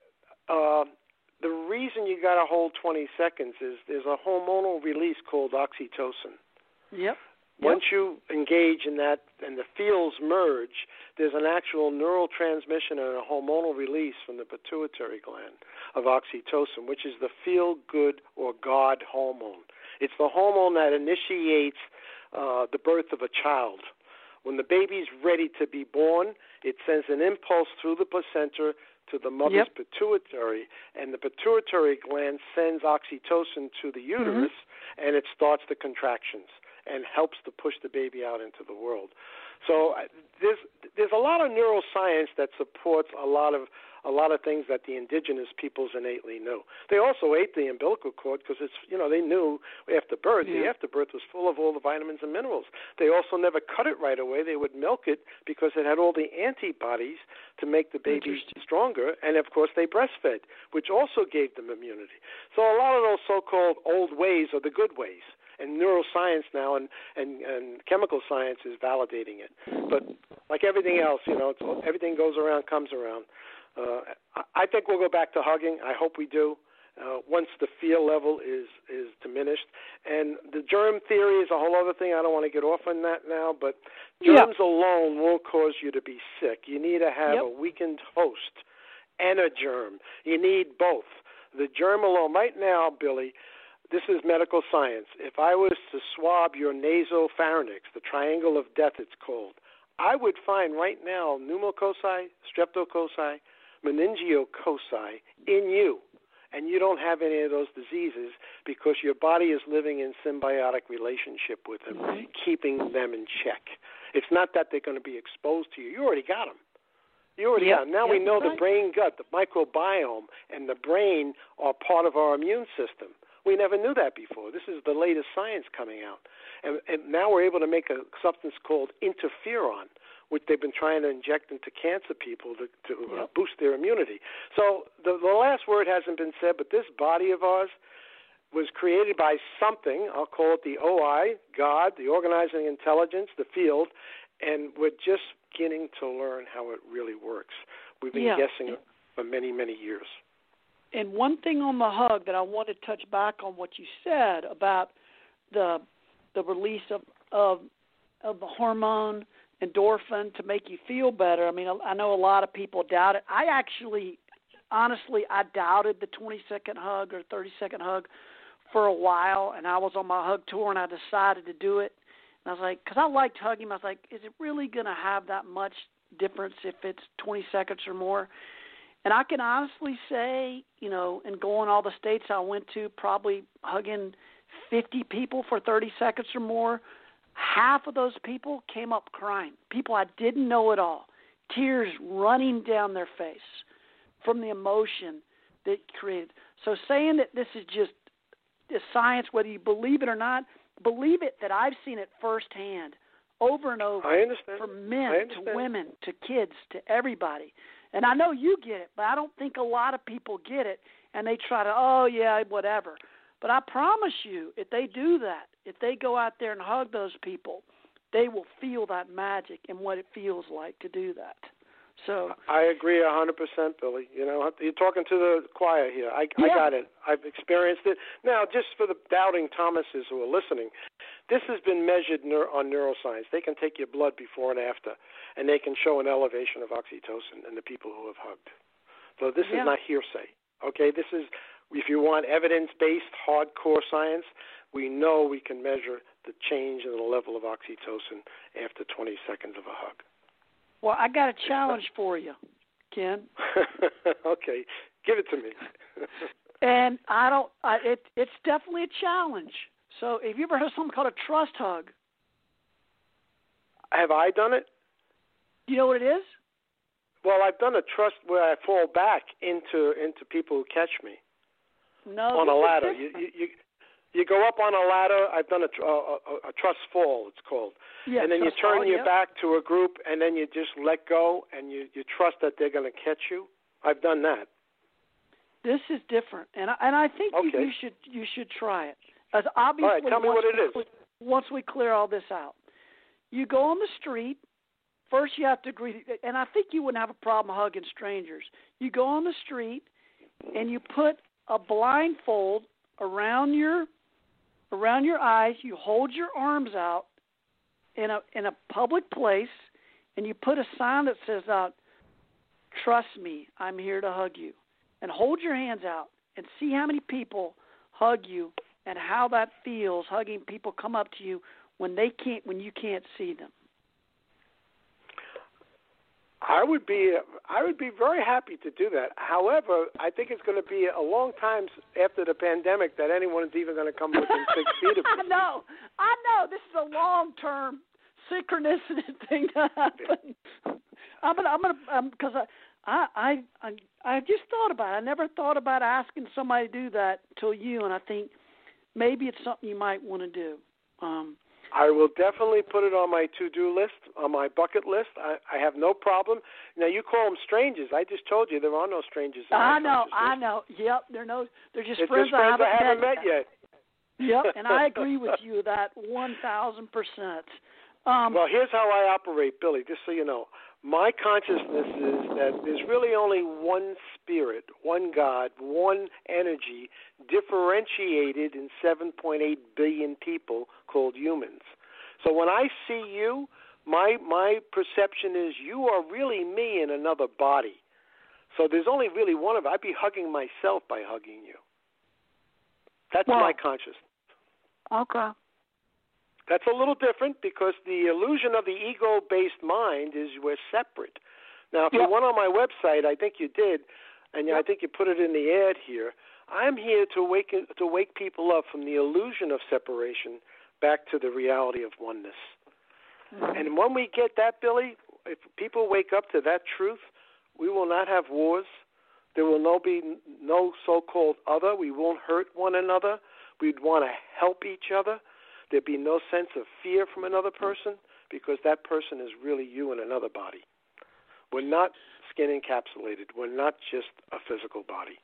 uh, the reason you got to hold twenty seconds is there's a hormonal release called oxytocin. Yep. Once yep. you engage in that and the fields merge, there's an actual neural transmission and a hormonal release from the pituitary gland of oxytocin, which is the feel-good or God hormone. It's the hormone that initiates uh, the birth of a child. When the baby's ready to be born, it sends an impulse through the placenta to the mother's yep. pituitary, and the pituitary gland sends oxytocin to the uterus, mm-hmm. and it starts the contractions and helps to push the baby out into the world. So uh, there's there's a lot of neuroscience that supports a lot of a lot of things that the indigenous peoples innately knew. They also ate the umbilical cord because it's you know they knew after birth yeah. the afterbirth was full of all the vitamins and minerals. They also never cut it right away. They would milk it because it had all the antibodies to make the baby stronger, and of course they breastfed, which also gave them immunity. So a lot of those so-called old ways are the good ways. And neuroscience now and, and, and chemical science is validating it. But like everything else, you know, it's, everything goes around, comes around. Uh, I think we'll go back to hugging. I hope we do. Uh, once the feel level is, is diminished. And the germ theory is a whole other thing. I don't want to get off on that now, but germs yep. alone won't cause you to be sick. You need to have yep. a weakened host and a germ. You need both. The germ alone, right now, Billy, this is medical science. If I was to swab your nasopharynx, the triangle of death it's called, I would find right now pneumococci, streptococci, meningococci in you. And you don't have any of those diseases because your body is living in symbiotic relationship with them, mm-hmm. keeping them in check. It's not that they're going to be exposed to you. You already got them. You already yep. got them. Now yep. we know right. the brain gut, the microbiome, and the brain are part of our immune system. We never knew that before. This is the latest science coming out. And, and now we're able to make a substance called interferon, which they've been trying to inject into cancer people to, to yep. uh, boost their immunity. So the, the last word hasn't been said, but this body of ours was created by something. I'll call it the O I, God, the organizing intelligence, the field, and we're just beginning to learn how it really works. We've been yeah. guessing for many, many years. And one thing on the hug that I want to touch back on what you said about the the release of of, of the hormone endorphin to make you feel better. I mean, I know a lot of people doubt it. I actually, honestly, I doubted the twenty-second hug or thirty-second hug for a while, and I was on my hug tour, and I decided to do it. And I was like, because I liked hugging him, I was like, is it really going to have that much difference if it's twenty seconds or more? And I can honestly say, you know, in going all the states I went to, probably hugging fifty people for thirty seconds or more, half of those people came up crying. People I didn't know at all, tears running down their face from the emotion that it created. So saying that this is just a science, whether you believe it or not, believe it that I've seen it firsthand over and over. I understand. From men I understand. to women to kids to everybody. And I know you get it, but I don't think a lot of people get it, and they try to, oh, yeah, whatever. But I promise you, if they do that, if they go out there and hug those people, they will feel that magic and what it feels like to do that. So I agree one hundred percent, Billy. You know, you're talking to the choir here. I, yeah. I got it. I've experienced it. Now, just for the doubting Thomases who are listening, this has been measured neur- on neuroscience. They can take your blood before and after, and they can show an elevation of oxytocin in the people who have hugged. So this yeah. is not hearsay. Okay, this is, if you want evidence-based, hardcore science, we know we can measure the change in the level of oxytocin after twenty seconds of a hug. Well, I got a challenge for you, Ken. Okay, give it to me. And I don't. I, it, it's definitely a challenge. So, have you ever heard of something called a trust hug? Have I done it? You know what it is? Well, I've done a trust where I fall back into into people who catch me. No, on a ladder. You, you you you go up on a ladder. I've done a, a, a trust fall, it's called. Yeah, and then you turn fall, your yep. back to a group, and then you just let go, and you, you trust that they're going to catch you. I've done that. This is different, and I, and I think okay. you, you should you should try it. As obviously, all right, tell me what it is. We, once we clear all this out, you go on the street. First, you have to agree, and I think you wouldn't have a problem hugging strangers. You go on the street, and you put a blindfold around your around your eyes. You hold your arms out in a in a public place, and you put a sign that says out, "Trust me, I'm here to hug you." And hold your hands out and see how many people hug you and how that feels, hugging people come up to you when they can't when you can't see them. I would be I would be very happy to do that. However, I think it's going to be a long time after the pandemic that anyone is even going to come within six feet of me. I know, I know. This is a long-term synchronicity thing to happen. I'm gonna, I'm gonna, because um, I, I, I, I just thought about it. I never thought about asking somebody to do that until you, and I think maybe it's something you might want to do. Um, I will definitely put it on my to-do list, on my bucket list. I, I have no problem. Now, you call them strangers. I just told you there are no strangers in I my know, consciousness. I know. Yep, they're no, they're just it's friends, just friends I haven't, I haven't met, met yet. Yep, and I agree with you that one thousand percent. Um, well, here's how I operate, Billy, just so you know. My consciousness is that there's really only one spirit, one God, one energy, differentiated in seven point eight billion people called humans. So when I see you, my my perception is you are really me in another body. So there's only really one of it. I'd be hugging myself by hugging you. That's well, my consciousness. Okay. That's a little different because the illusion of the ego-based mind is we're separate. Now, if yep. you went on my website, I think you did, and yep. I think you put it in the ad here, I'm here to wake to wake people up from the illusion of separation back to the reality of oneness. Mm-hmm. And when we get that, Billy, if people wake up to that truth, we will not have wars. There will no be no so-called other. We won't hurt one another. We'd want to help each other. There'd be no sense of fear from another person because that person is really you in another body. We're not skin encapsulated. We're not just a physical body.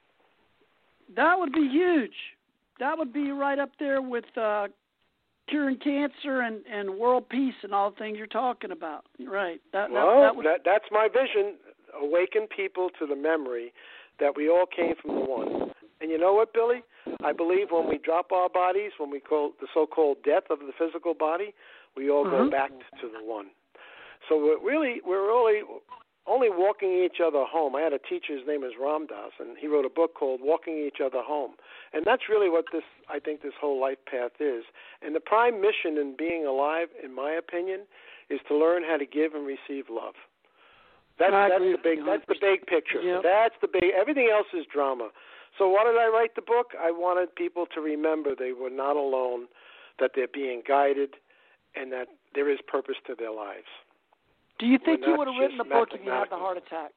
That would be huge. That would be right up there with uh, curing cancer and, and world peace and all the things you're talking about. Right. That, well, that, that would... that, that's my vision. Awaken people to the memory that we all came from the one. And you know what, Billy? I believe when we drop our bodies, when we call the so-called death of the physical body, we all mm-hmm. go back to the one. So we're really, we're really only walking each other home. I had a teacher, his name is Ram Dass, and he wrote a book called Walking Each Other Home. And that's really what this, I think this whole life path is. And the prime mission in being alive, in my opinion, is to learn how to give and receive love. That's, that's the big, that's the big picture. Yep. That's the big. Everything else is drama. So why did I write the book? I wanted people to remember they were not alone, that they're being guided, and that there is purpose to their lives. Do you think you would have written the book if you had the heart attack?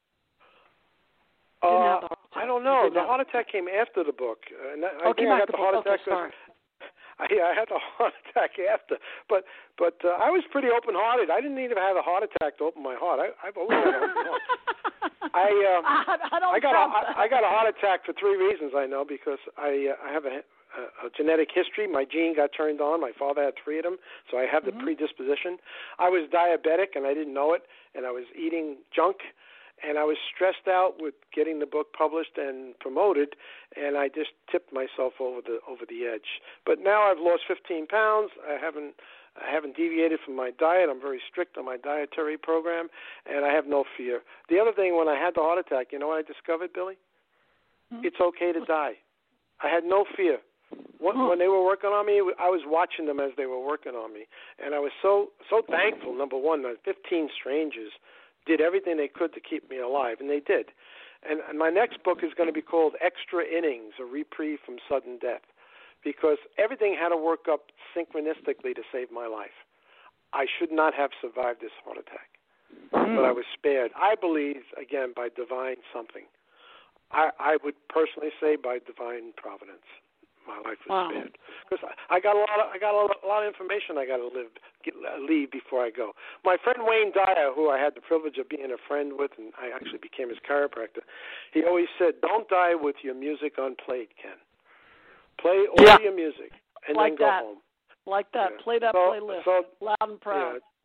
Uh, the heart attack. I don't know. The heart attack came after the book. And I oh, think I got the heart okay, attack. Sorry. I, I had the heart attack after, but but uh, I was pretty open-hearted. I didn't even have a heart attack to open my heart. I, I've always had an open heart. I, um, I I don't I got a that. I got a heart attack for three reasons. I know because I uh, I have a, a, a genetic history. My gene got turned on. My father had three of them, so I have the mm-hmm. predisposition. I was diabetic and I didn't know it, and I was eating junk. And I was stressed out with getting the book published and promoted, and I just tipped myself over the over the edge. But now I've lost fifteen pounds. I haven't I haven't deviated from my diet. I'm very strict on my dietary program, and I have no fear. The other thing, when I had the heart attack, you know what I discovered, Billy? Mm-hmm. It's okay to die. I had no fear. When, when they were working on me, I was watching them as they were working on me, and I was so so thankful. Number one, that fifteen strangers did everything they could to keep me alive, and they did. And, and my next book is going to be called Extra Innings, A Reprieve from Sudden Death, because everything had to work up synchronistically to save my life. I should not have survived this heart attack, mm. but I was spared. I believe, again, by divine something. I, I would personally say by divine providence. My life was wow. spared because I, I got a lot of I got a lot, a lot of information I got to live get, leave before I go. My friend Wayne Dyer, who I had the privilege of being a friend with, and I actually became his chiropractor, he always said, "Don't die with your music unplayed, Ken. Play all yeah. your music and like then go that. home." Like that. Yeah. Play that so, playlist so, loud and proud. Yeah.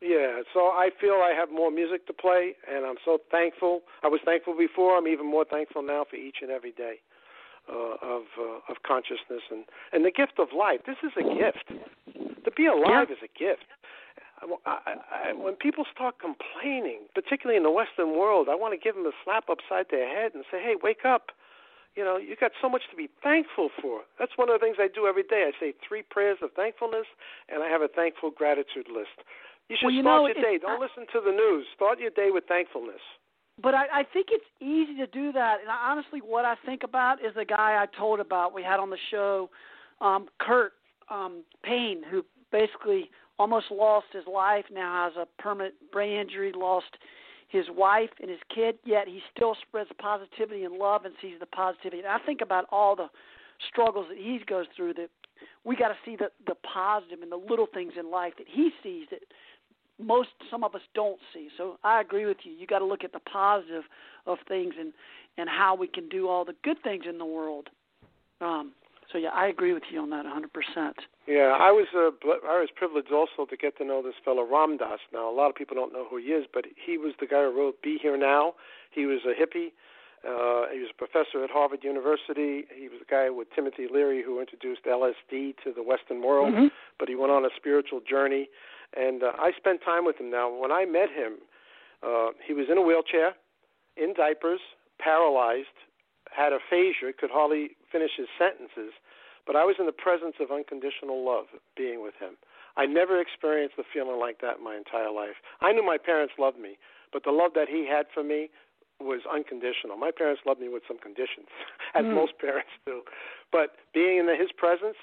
Yeah, so I feel I have more music to play, and I'm so thankful. I was thankful before. I'm even more thankful now for each and every day uh, of uh, of consciousness and, and the gift of life. This is a gift. To be alive yeah. is a gift. I, I, I, when people start complaining, particularly in the Western world, I want to give them a slap upside their head and say, hey, wake up. You know, you got so much to be thankful for. That's one of the things I do every day. I say three prayers of thankfulness, and I have a thankful gratitude list. You should well, you start know, your day. Don't I, listen to the news. Start your day with thankfulness. But I, I think it's easy to do that. And I, honestly, what I think about is the guy I told about we had on the show, um, Kurt um, Payne, who basically almost lost his life, now has a permanent brain injury, lost his wife and his kid, yet he still spreads positivity and love and sees the positivity. And I think about all the struggles that he goes through, that we got to see the, the positive and the little things in life that he sees that most some of us don't see. So I agree with you. You got to look at the positive of things and, and how we can do all the good things in the world. Um, so yeah, I agree with you on that one hundred percent. Yeah, I was uh, I was privileged also to get to know this fellow Ram Dass. Now a lot of people don't know who he is, but he was the guy who wrote "Be Here Now." He was a hippie. Uh, he was a professor at Harvard University. He was the guy with Timothy Leary who introduced L S D to the Western world. Mm-hmm. But he went on a spiritual journey. And uh, I spent time with him. Now, when I met him, uh, he was in a wheelchair, in diapers, paralyzed, had aphasia, could hardly finish his sentences. But I was in the presence of unconditional love being with him. I never experienced a feeling like that in my entire life. I knew my parents loved me, but the love that he had for me was unconditional. My parents loved me with some conditions, as mm. most parents do. But being in his presence,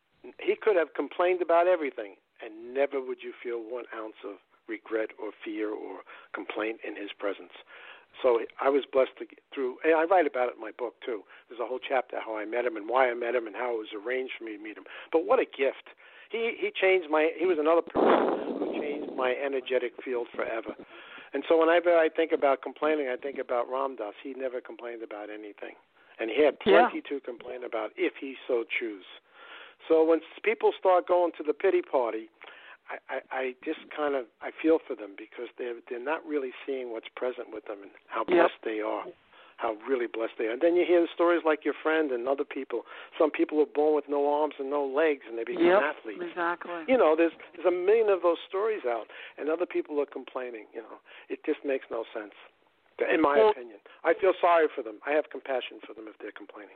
he could have complained about everything, and never would you feel one ounce of regret or fear or complaint in his presence. So I was blessed to get through, and I write about it in my book, too. There's a whole chapter how I met him and why I met him and how it was arranged for me to meet him. But what a gift. He he changed my, he was another person who changed my energetic field forever. And so whenever I think about complaining, I think about Ram Dass. He never complained about anything. And he had plenty yeah. to complain about if he so choose. So when people start going to the pity party, I, I, I just kind of I feel for them because they're they're not really seeing what's present with them and how blessed yep. they are, how really blessed they are. And then you hear the stories like your friend and other people. Some people are born with no arms and no legs and they become yep, athletes. Exactly. You know, there's there's a million of those stories out, and other people are complaining. You know, it just makes no sense, in my well, opinion. I feel sorry for them. I have compassion for them if they're complaining.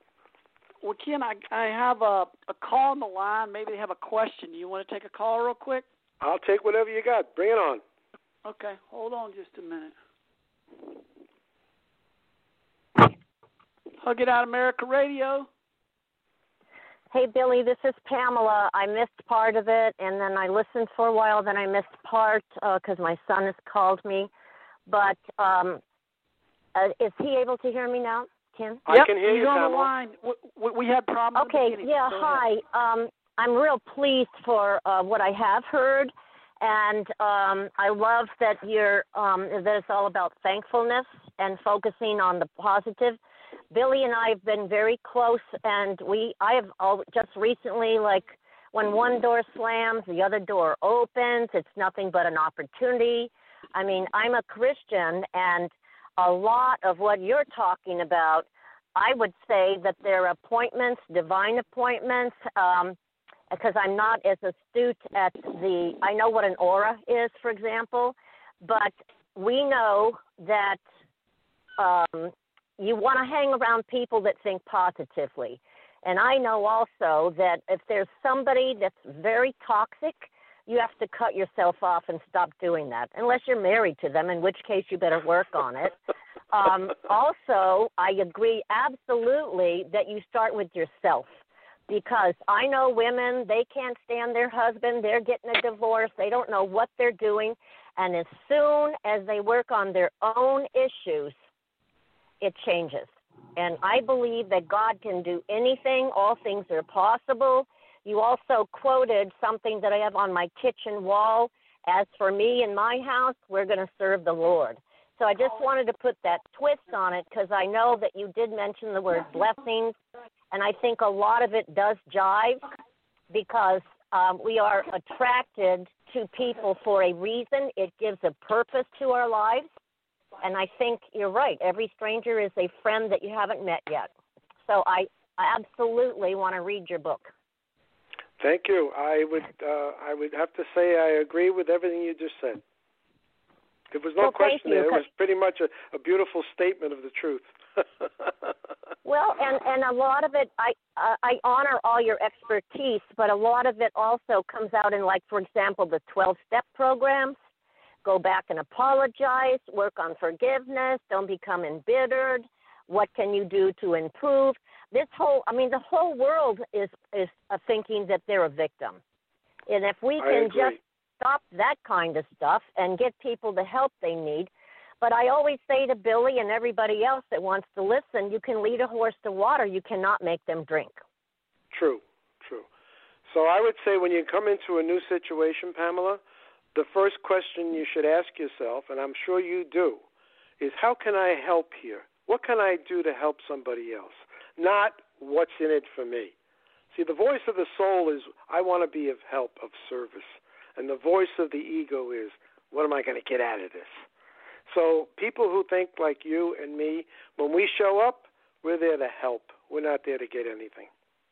Well, Ken, I, I have a, a call on the line. Maybe they have a question. Do you want to take a call real quick? I'll take whatever you got. Bring it on. Okay. Hold on just a minute. Hug It Out America Radio. Hey, Billy, this is Pamela. I missed part of it, and then I listened for a while. Then I missed part because uh, my son has called me. But um, uh, is he able to hear me now? Kim? I yep, can hear you, on Pamela. the line. We, we had problems. Okay, yeah, Go hi. Um, I'm real pleased for uh, what I have heard, and um, I love that you're um, that it's all about thankfulness and focusing on the positive. Billy and I have been very close, and we I have all, just recently, like when one door slams, the other door opens. It's nothing but an opportunity. I mean, I'm a Christian, and a lot of what you're talking about, I would say that they're appointments, divine appointments, um, because I'm not as astute at the, I know what an aura is, for example, but we know that um, you want to hang around people that think positively. And I know also that if there's somebody that's very toxic, you have to cut yourself off and stop doing that, unless you're married to them, in which case you better work on it. Um, also, I agree absolutely that you start with yourself, because I know women, they can't stand their husband. They're getting a divorce. They don't know what they're doing. And as soon as they work on their own issues, it changes. And I believe that God can do anything. All things are possible. You also quoted something that I have on my kitchen wall. As for me and my house, we're going to serve the Lord. So I just wanted to put that twist on it because I know that you did mention the word blessings, and I think a lot of it does jive because um, we are attracted to people for a reason. It gives a purpose to our lives. And I think you're right. Every stranger is a friend that you haven't met yet. So I, I absolutely want to read your book. Thank you. I would uh, I would have to say I agree with everything you just said. There was no well, question you, there. It was pretty much a, a beautiful statement of the truth. Well, and, and a lot of it, I uh, I honor all your expertise, but a lot of it also comes out in, like, for example, the twelve-step programs. Go back and apologize, work on forgiveness, don't become embittered. What can you do to improve? This whole, I mean, the whole world is, is uh, thinking that they're a victim. And if we can just stop that kind of stuff and get people the help they need. But I always say to Billy and everybody else that wants to listen, you can lead a horse to water. You cannot make them drink. True, true. So I would say when you come into a new situation, Pamela, the first question you should ask yourself, and I'm sure you do, is how can I help here? What can I do to help somebody else? Not what's in it for me. See, the voice of the soul is, I want to be of help, of service. And the voice of the ego is, what am I going to get out of this? So people who think like you and me, when we show up, we're there to help. We're not there to get anything.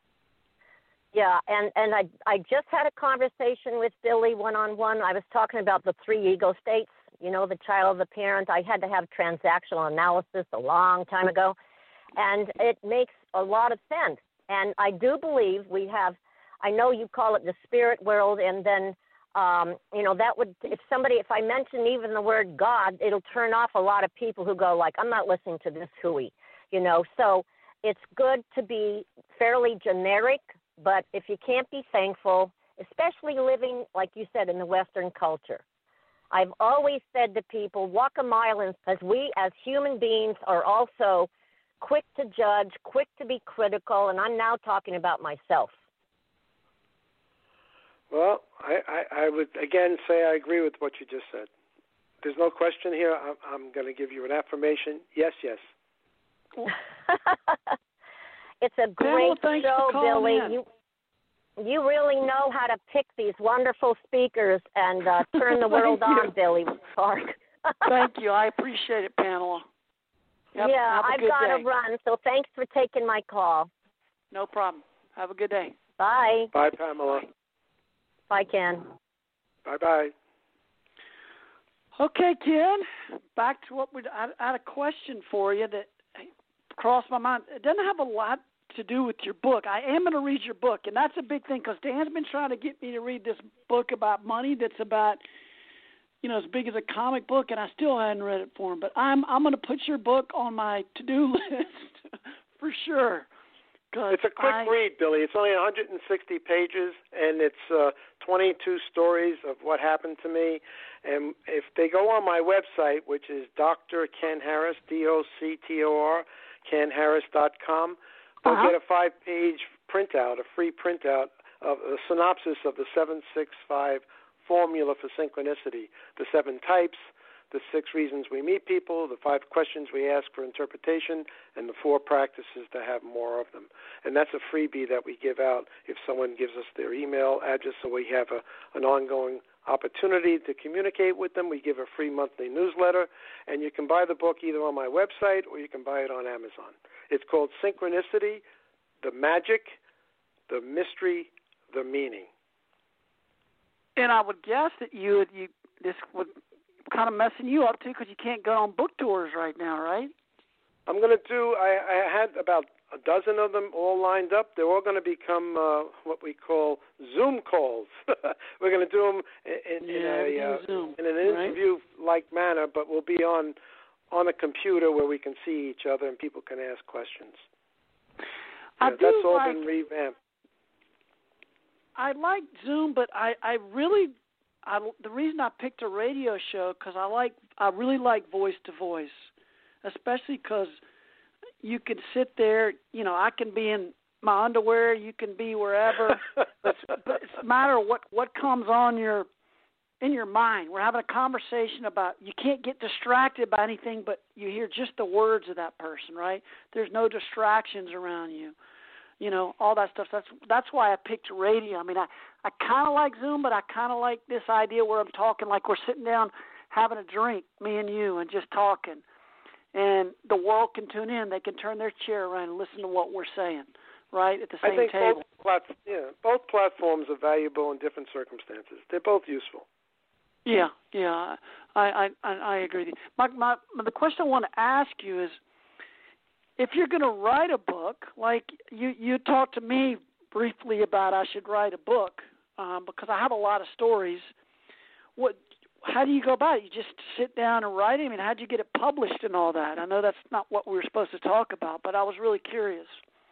Yeah, and, and I I just had a conversation with Billy one-on-one. I was talking about the three ego states, you know, the child, the parent. I had to have transactional analysis a long time ago, and it makes a lot of sense. And I do believe we have, I know you call it the spirit world, and then, um, you know, that would, if somebody, if I mention even the word God, it'll turn off a lot of people who go like, I'm not listening to this hooey, you know. So it's good to be fairly generic. But if you can't be thankful, especially living, like you said, in the Western culture, I've always said to people, walk a mile, in, because we as human beings are also quick to judge, quick to be critical, and I'm now talking about myself. Well, I, I, I would, again, say I agree with what you just said. There's no question here. I'm, I'm going to give you an affirmation. Yes, yes. It's a great Bill, show, Billy. In. You you really know how to pick these wonderful speakers and uh, turn the world on, Billy Park. Thank you. I appreciate it, Pamela. Yep, yeah, I've got day. to run, so thanks for taking my call. No problem. Have a good day. Bye. Bye, Pamela. Bye, Ken. Bye-bye. Okay, Ken, back to what we I, I had a question for you that crossed my mind. It doesn't have a lot to do with your book. I am going to read your book, and that's a big thing because Dan's been trying to get me to read this book about money that's about, you know, as big as a comic book, and I still hadn't read it for him. But I'm I'm going to put your book on my to-do list for sure. It's a quick I, read, Billy. It's only one hundred sixty pages, and it's uh, twenty-two stories of what happened to me. And if they go on my website, which is Doctor Ken Harris, D O C T O R, ken harris dot com, they'll uh-huh. get a five-page printout, a free printout of a synopsis of the seven six five formula for synchronicity, the seven types, the six reasons we meet people, the five questions we ask for interpretation, and the four practices to have more of them. And that's a freebie that we give out if someone gives us their email address, so we have a, an ongoing opportunity to communicate with them. We give a free monthly newsletter, and you can buy the book either on my website or you can buy it on Amazon. It's called Synchronicity, the Magic, the Mystery, the Meaning. And I would guess that you would, you this would kind of messing you up too because you can't go on book tours right now, right? I'm going to do. I, I had about a dozen of them all lined up. They're all going to become uh, what we call Zoom calls. We're going to do them in, in, yeah, in, a, uh, Zoom, in an interview-like right? manner, but we'll be on on a computer where we can see each other and people can ask questions. I yeah, do that's all like, been revamped. I like Zoom, but I, I really, I, the reason I picked a radio show because I like, I really like voice to voice, especially because you can sit there. You know, I can be in my underwear. You can be wherever. but, but it's a matter of what, what comes on your in your mind. We're having a conversation about. You can't get distracted by anything, but you hear just the words of that person. Right? There's no distractions around you. you know, all that stuff. That's that's why I picked radio. I mean, I, I kind of like Zoom, but I kind of like this idea where I'm talking like we're sitting down having a drink, me and you, and just talking. And the world can tune in. They can turn their chair around and listen to what we're saying, right, at the same I think table. Both, plat- yeah, both platforms are valuable in different circumstances. They're both useful. Yeah, yeah, I I, I agree with you. My, my, the question I want to ask you is, if you're going to write a book, like you, you talked to me briefly about I should write a book um, because I have a lot of stories. What? How do you go about it? You just sit down and write it? I mean, how do you get it published and all that? I know that's not what we were supposed to talk about, but I was really curious.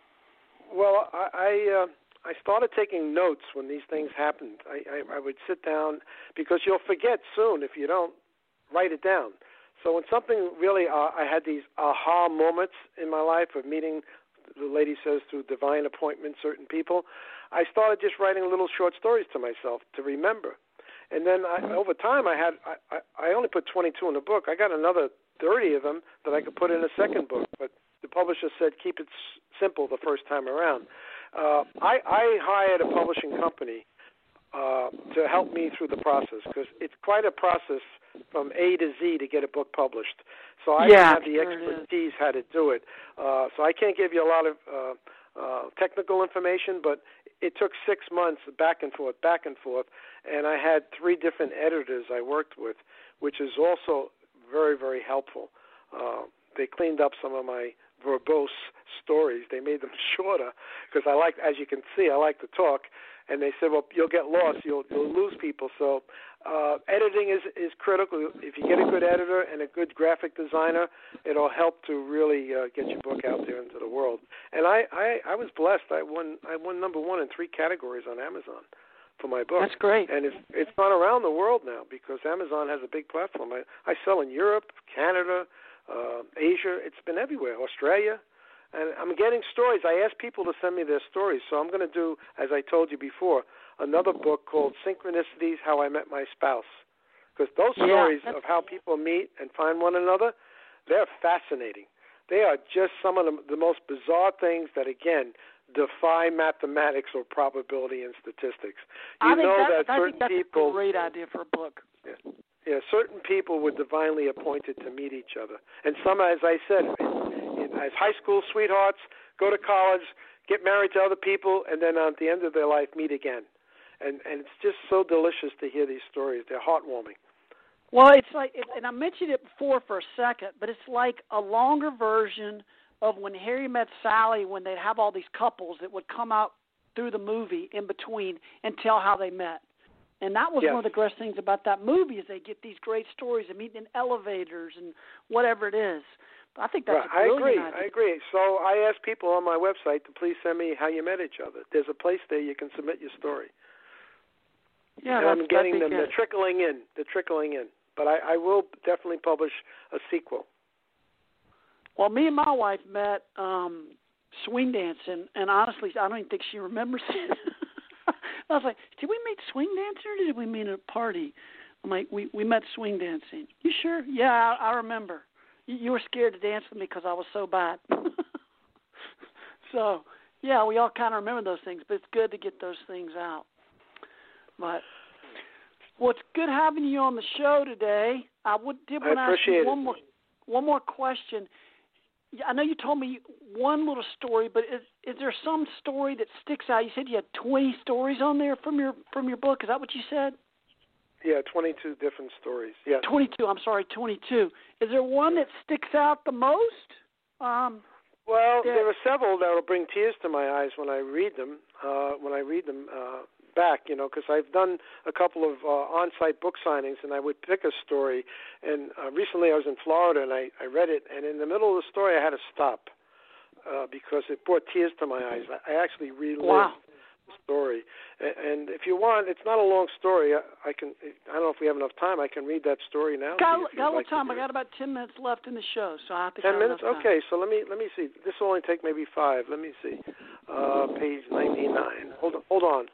Well, I I, uh, I started taking notes when these things happened. I, I, I would sit down because you'll forget soon if you don't write it down. So when something really, uh, I had these aha moments in my life of meeting, the lady says, through divine appointment, certain people, I started just writing little short stories to myself to remember. And then I, over time, I had I, I only put twenty-two in the book. I got another thirty of them that I could put in a second book. But the publisher said keep it s- simple the first time around. Uh, I, I hired a publishing company uh, to help me through the process because it's quite a process from A to Z to get a book published. So I yeah, didn't have the sure expertise how to do it. Uh, so I can't give you a lot of uh, uh, technical information, but it took six months back and forth, back and forth, and I had three different editors I worked with, which is also very, very helpful. Uh, they cleaned up some of my verbose stories. They made them shorter because I like, as you can see, I like to talk. And they said, well, you'll get lost, you'll, you'll lose people. So uh, editing is, is critical. If you get a good editor and a good graphic designer, it'll help to really uh, get your book out there into the world. And I, I, I was blessed. I won I won number one in three categories on Amazon for my book. That's great. And it's it's gone around the world now because Amazon has a big platform. I, I sell in Europe, Canada, uh, Asia. It's been everywhere, Australia. And I'm getting stories. I ask people to send me their stories. So I'm going to do, as I told you before, another book called Synchronicities, How I Met My Spouse. Because those yeah, stories of how people meet and find one another, they're fascinating. They are just some of the, the most bizarre things that, again, defy mathematics or probability and statistics. You I think know that, that I certain think that's people, a great idea for a book. Yeah, yeah, certain people were divinely appointed to meet each other. And some, as I said, as high school sweethearts, go to college, get married to other people, and then at the end of their life meet again. And and it's just so delicious to hear these stories. They're heartwarming. Well, it's like, and I mentioned it before for a second, but it's like a longer version of When Harry Met Sally, when they'd have all these couples that would come out through the movie in between and tell how they met. And that was yes. one of the greatest things about that movie is they get these great stories of meeting in elevators and whatever it is. I think that's right. a brilliant I agree. idea. I agree. So I ask people on my website to please send me how you met each other. There's a place there you can submit your story. Yeah, and that's, I'm getting them. good. They're trickling in. They're trickling in. But I, I will definitely publish a sequel. Well, me and my wife met um, swing dancing, and honestly, I don't even think she remembers it. I was like, did we meet swing dancing or did we meet at a party? I'm like, we, we met swing dancing. You sure? Yeah, I, I remember. You, you were scared to dance with me because I was so bad. So, yeah, we all kind of remember those things, but it's good to get those things out. But, well, it's good having you on the show today. I would did want to ask you one more, one more question. I know you told me one little story, but is, is there some story that sticks out? You said you had twenty stories on there from your from your book. Is that what you said? Yeah, twenty-two different stories. Yeah, twenty-two. I'm sorry, twenty-two. Is there one that sticks out the most? Um, well, that, there are several that will bring tears to my eyes when I read them. Uh, when I read them uh, back, you know, because I've done a couple of uh, on-site book signings, and I would pick a story. And uh, recently, I was in Florida, and I, I read it, and in the middle of the story, I had to stop uh, because it brought tears to my eyes. I, I actually relived. Wow. Story, and if you want, it's not a long story. I, I can. I don't know if we have enough time. I can read that story now. Got, got got a little like time. I got about ten minutes left in the show, so I have to. Ten minutes. Enough time. Okay, so let me let me see. This will only take maybe five. Let me see. Uh, page ninety-nine. Hold on. Hold on.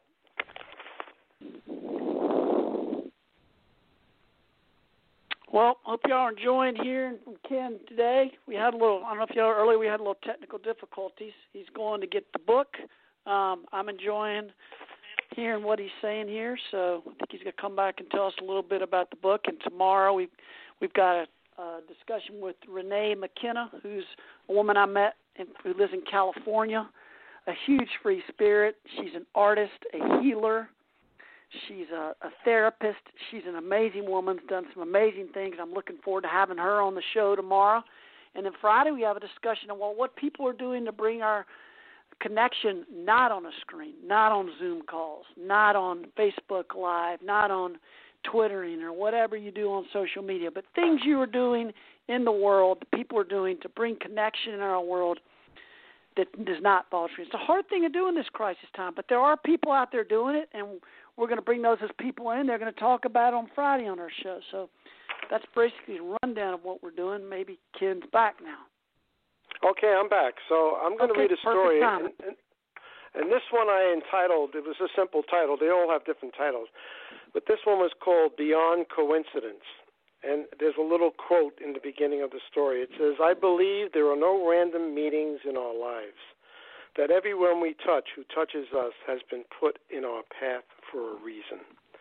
Well, hope y'all are enjoying hearing from Ken today. We had a little, I don't know if y'all heard earlier, we had a little technical difficulties. He's going to get the book. Um, I'm enjoying hearing what he's saying here, so I think he's going to come back and tell us a little bit about the book. And tomorrow we've, we've got a, a discussion with Renee McKenna, who's a woman I met in, who lives in California, a huge free spirit. She's an artist, a healer. She's a, a therapist. She's an amazing woman, done some amazing things. I'm looking forward to having her on the show tomorrow. And then Friday we have a discussion on well, what people are doing to bring our connection not on a screen, not on Zoom calls, not on Facebook Live, not on Twittering or whatever you do on social media, but things you are doing in the world, that people are doing to bring connection in our world that does not fall through. It's a hard thing to do in this crisis time, but there are people out there doing it, and we're going to bring those as people in. They're going to talk about it on Friday on our show. So that's basically a rundown of what we're doing. Maybe Ken's back now. Okay, I'm back. So I'm going okay, to read a story. And, and, and this one I entitled, it was a simple title. They all have different titles. But this one was called Beyond Coincidence. And there's a little quote in the beginning of the story. It says, I believe there are no random meetings in our lives, that everyone we touch who touches us has been put in our path for a reason.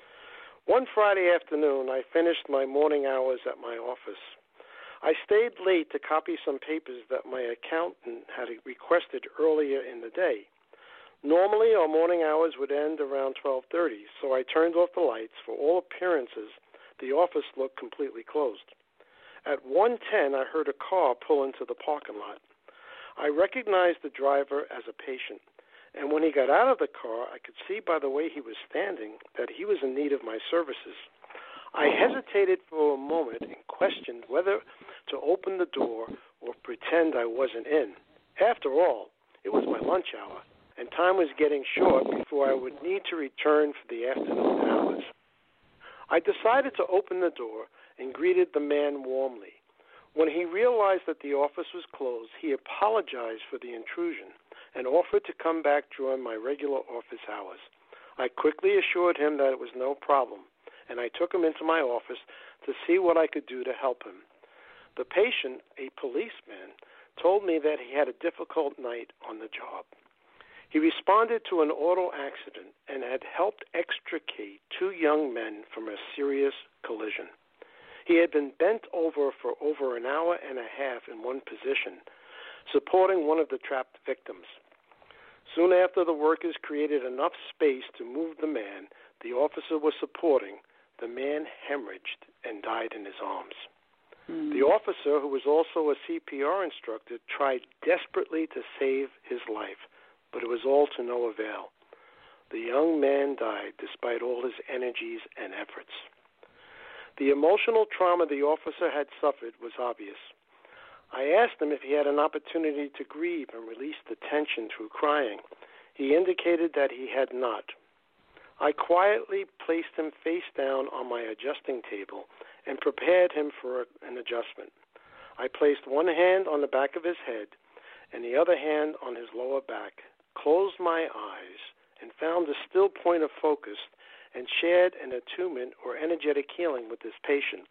One Friday afternoon, I finished my morning hours at my office. I stayed late to copy some papers that my accountant had requested earlier in the day. Normally, our morning hours would end around twelve thirty, so I turned off the lights. For all appearances, the office looked completely closed. At one ten, I heard a car pull into the parking lot. I recognized the driver as a patient, and when he got out of the car, I could see by the way he was standing that he was in need of my services. I hesitated for a moment and questioned whether to open the door or pretend I wasn't in. After all, it was my lunch hour, and time was getting short before I would need to return for the afternoon hours. I decided to open the door and greeted the man warmly. When he realized that the office was closed, he apologized for the intrusion and offered to come back during my regular office hours. I quickly assured him that it was no problem, and I took him into my office to see what I could do to help him. The patient, a policeman, told me that he had a difficult night on the job. He responded to an auto accident and had helped extricate two young men from a serious collision. He had been bent over for over an hour and a half in one position, supporting one of the trapped victims. Soon after the workers created enough space to move the man the officer was supporting, the man hemorrhaged and died in his arms. Mm. The officer, who was also a C P R instructor, tried desperately to save his life, but it was all to no avail. The young man died despite all his energies and efforts. The emotional trauma the officer had suffered was obvious. I asked him if he had an opportunity to grieve and release the tension through crying. He indicated that he had not. I quietly placed him face down on my adjusting table and prepared him for a, an adjustment. I placed one hand on the back of his head and the other hand on his lower back, closed my eyes, and found a still point of focus and shared an attunement or energetic healing with this patient.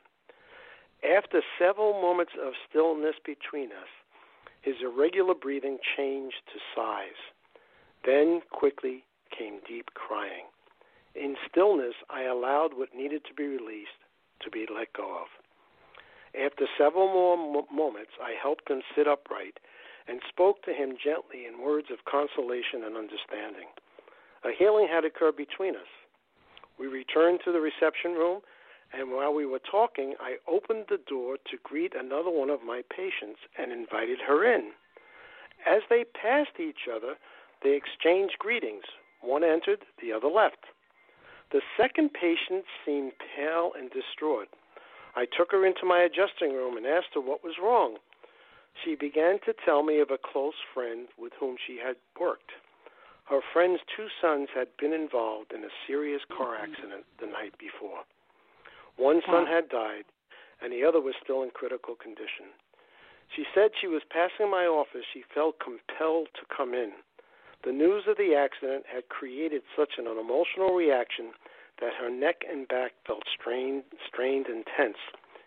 After several moments of stillness between us, his irregular breathing changed to sighs. Then quickly came deep crying. In stillness, I allowed what needed to be released to be let go of. After several more mo- moments, I helped him sit upright and spoke to him gently in words of consolation and understanding. A healing had occurred between us. We returned to the reception room, and while we were talking, I opened the door to greet another one of my patients and invited her in. As they passed each other, they exchanged greetings. One entered, the other left. The second patient seemed pale and distraught. I took her into my adjusting room and asked her what was wrong. She began to tell me of a close friend with whom she had worked. Her friend's two sons had been involved in a serious car accident the night before. One son had died, and the other was still in critical condition. She said she was passing my office. She felt compelled to come in. The news of the accident had created such an emotional reaction that her neck and back felt strained, strained and tense,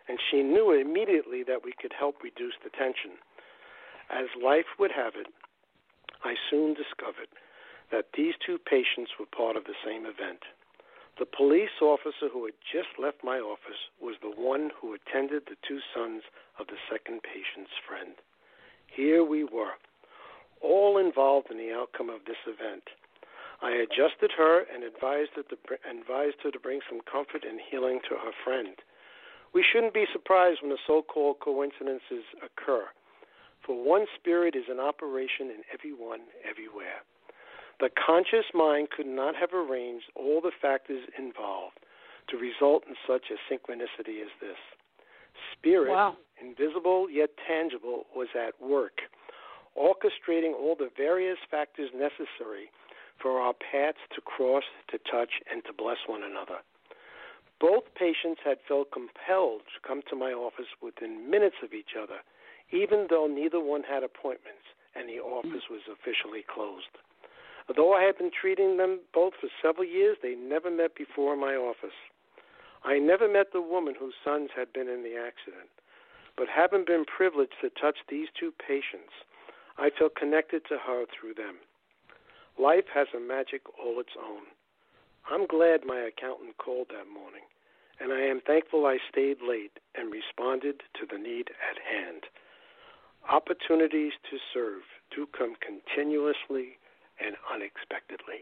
and she knew immediately that we could help reduce the tension. As life would have it, I soon discovered that these two patients were part of the same event. The police officer who had just left my office was the one who attended the two sons of the second patient's friend. Here we were, all involved in the outcome of this event. I adjusted her and advised her, to, advised her to bring some comfort and healing to her friend. We shouldn't be surprised when the so-called coincidences occur, for one spirit is in operation in everyone, everywhere. The conscious mind could not have arranged all the factors involved to result in such a synchronicity as this. Spirit, wow. invisible yet tangible, was at work, orchestrating all the various factors necessary for our paths to cross, to touch, and to bless one another. Both patients had felt compelled to come to my office within minutes of each other, even though neither one had appointments and the office was officially closed. Although I had been treating them both for several years, they never met before in my office. I never met the woman whose sons had been in the accident, but having been privileged to touch these two patients, I felt connected to her through them. Life has a magic all its own. I'm glad my accountant called that morning, and I am thankful I stayed late and responded to the need at hand. Opportunities to serve do come continuously and unexpectedly.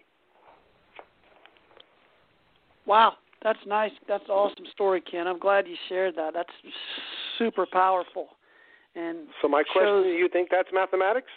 Wow, that's nice. That's an awesome story, Ken. I'm glad you shared that. That's super powerful. And so my question, shows... do you think that's mathematics?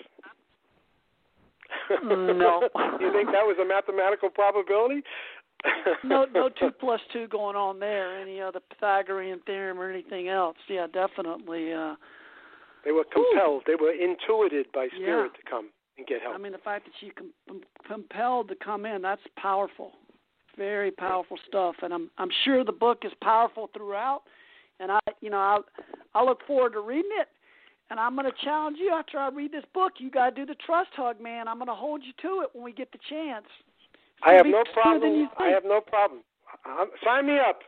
No. You think that was a mathematical probability? no, no two plus two going on there. Any other Pythagorean theorem or anything else? Yeah, definitely. Uh, they were compelled. Ooh. They were intuited by spirit yeah. to come and get help. I mean, the fact that you com- compelled to come in, that's powerful. Very powerful stuff. And I'm I'm sure the book is powerful throughout. And I, you know, I I look forward to reading it. And I'm going to challenge you after I read this book. You got to do the trust hug, man. I'm going to hold you to it when we get the chance. I have no problem. I have no problem. Uh, sign me up.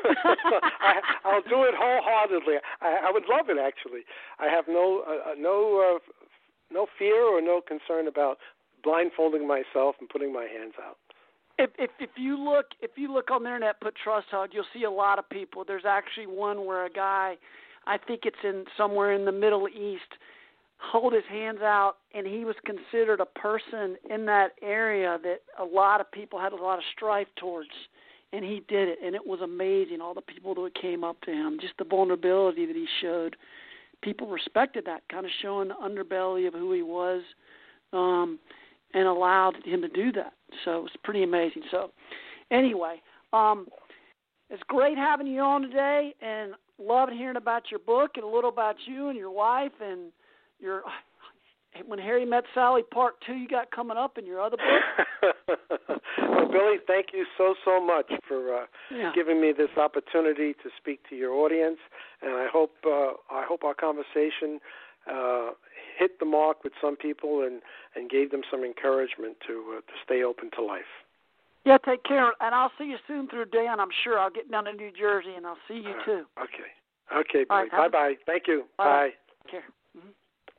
I, I'll do it wholeheartedly. I, I would love it, actually. I have no uh, no uh, no fear or no concern about blindfolding myself and putting my hands out. If, if if you look if you look on the internet, put trust hug, you'll see a lot of people. There's actually one where a guy, I think it's in somewhere in the Middle East, hold his hands out, and he was considered a person in that area that a lot of people had a lot of strife towards, and he did it, and it was amazing, all the people that came up to him, just the vulnerability that he showed. People respected that, kind of showing the underbelly of who he was, um, and allowed him to do that. So it was pretty amazing. So anyway, um, it's great having you on today, and loving hearing about your book and a little about you and your wife and your When Harry Met Sally Part Two you got coming up in your other book. Well, Billy, thank you so so much for uh, yeah. giving me this opportunity to speak to your audience, and I hope uh, I hope our conversation uh, hit the mark with some people and, and gave them some encouragement to uh, to stay open to life. Yeah, take care, and I'll see you soon through Dan. I'm sure I'll get down to New Jersey, and I'll see you uh, too. Okay. Okay, Billy. Right, bye-bye. Thank you. Bye. Bye. Take care. Mm-hmm.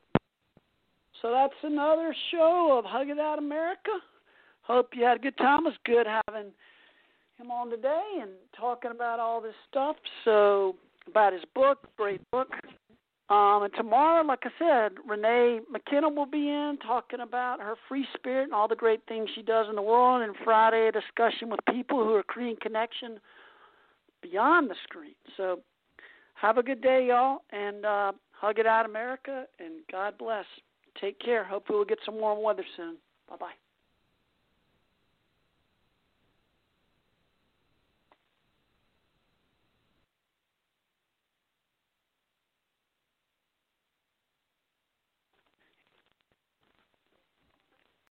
So that's another show of Hug It Out America. Hope you had a good time. It was good having him on today and talking about all this stuff. So about his book, great book. Um, and tomorrow, like I said, Renee McKenna will be in talking about her free spirit and all the great things she does in the world. And Friday, a discussion with people who are creating connection beyond the screen. So have a good day, y'all, and uh, Hug It Out America, and God bless. Take care. Hopefully we'll get some warm weather soon. Bye-bye.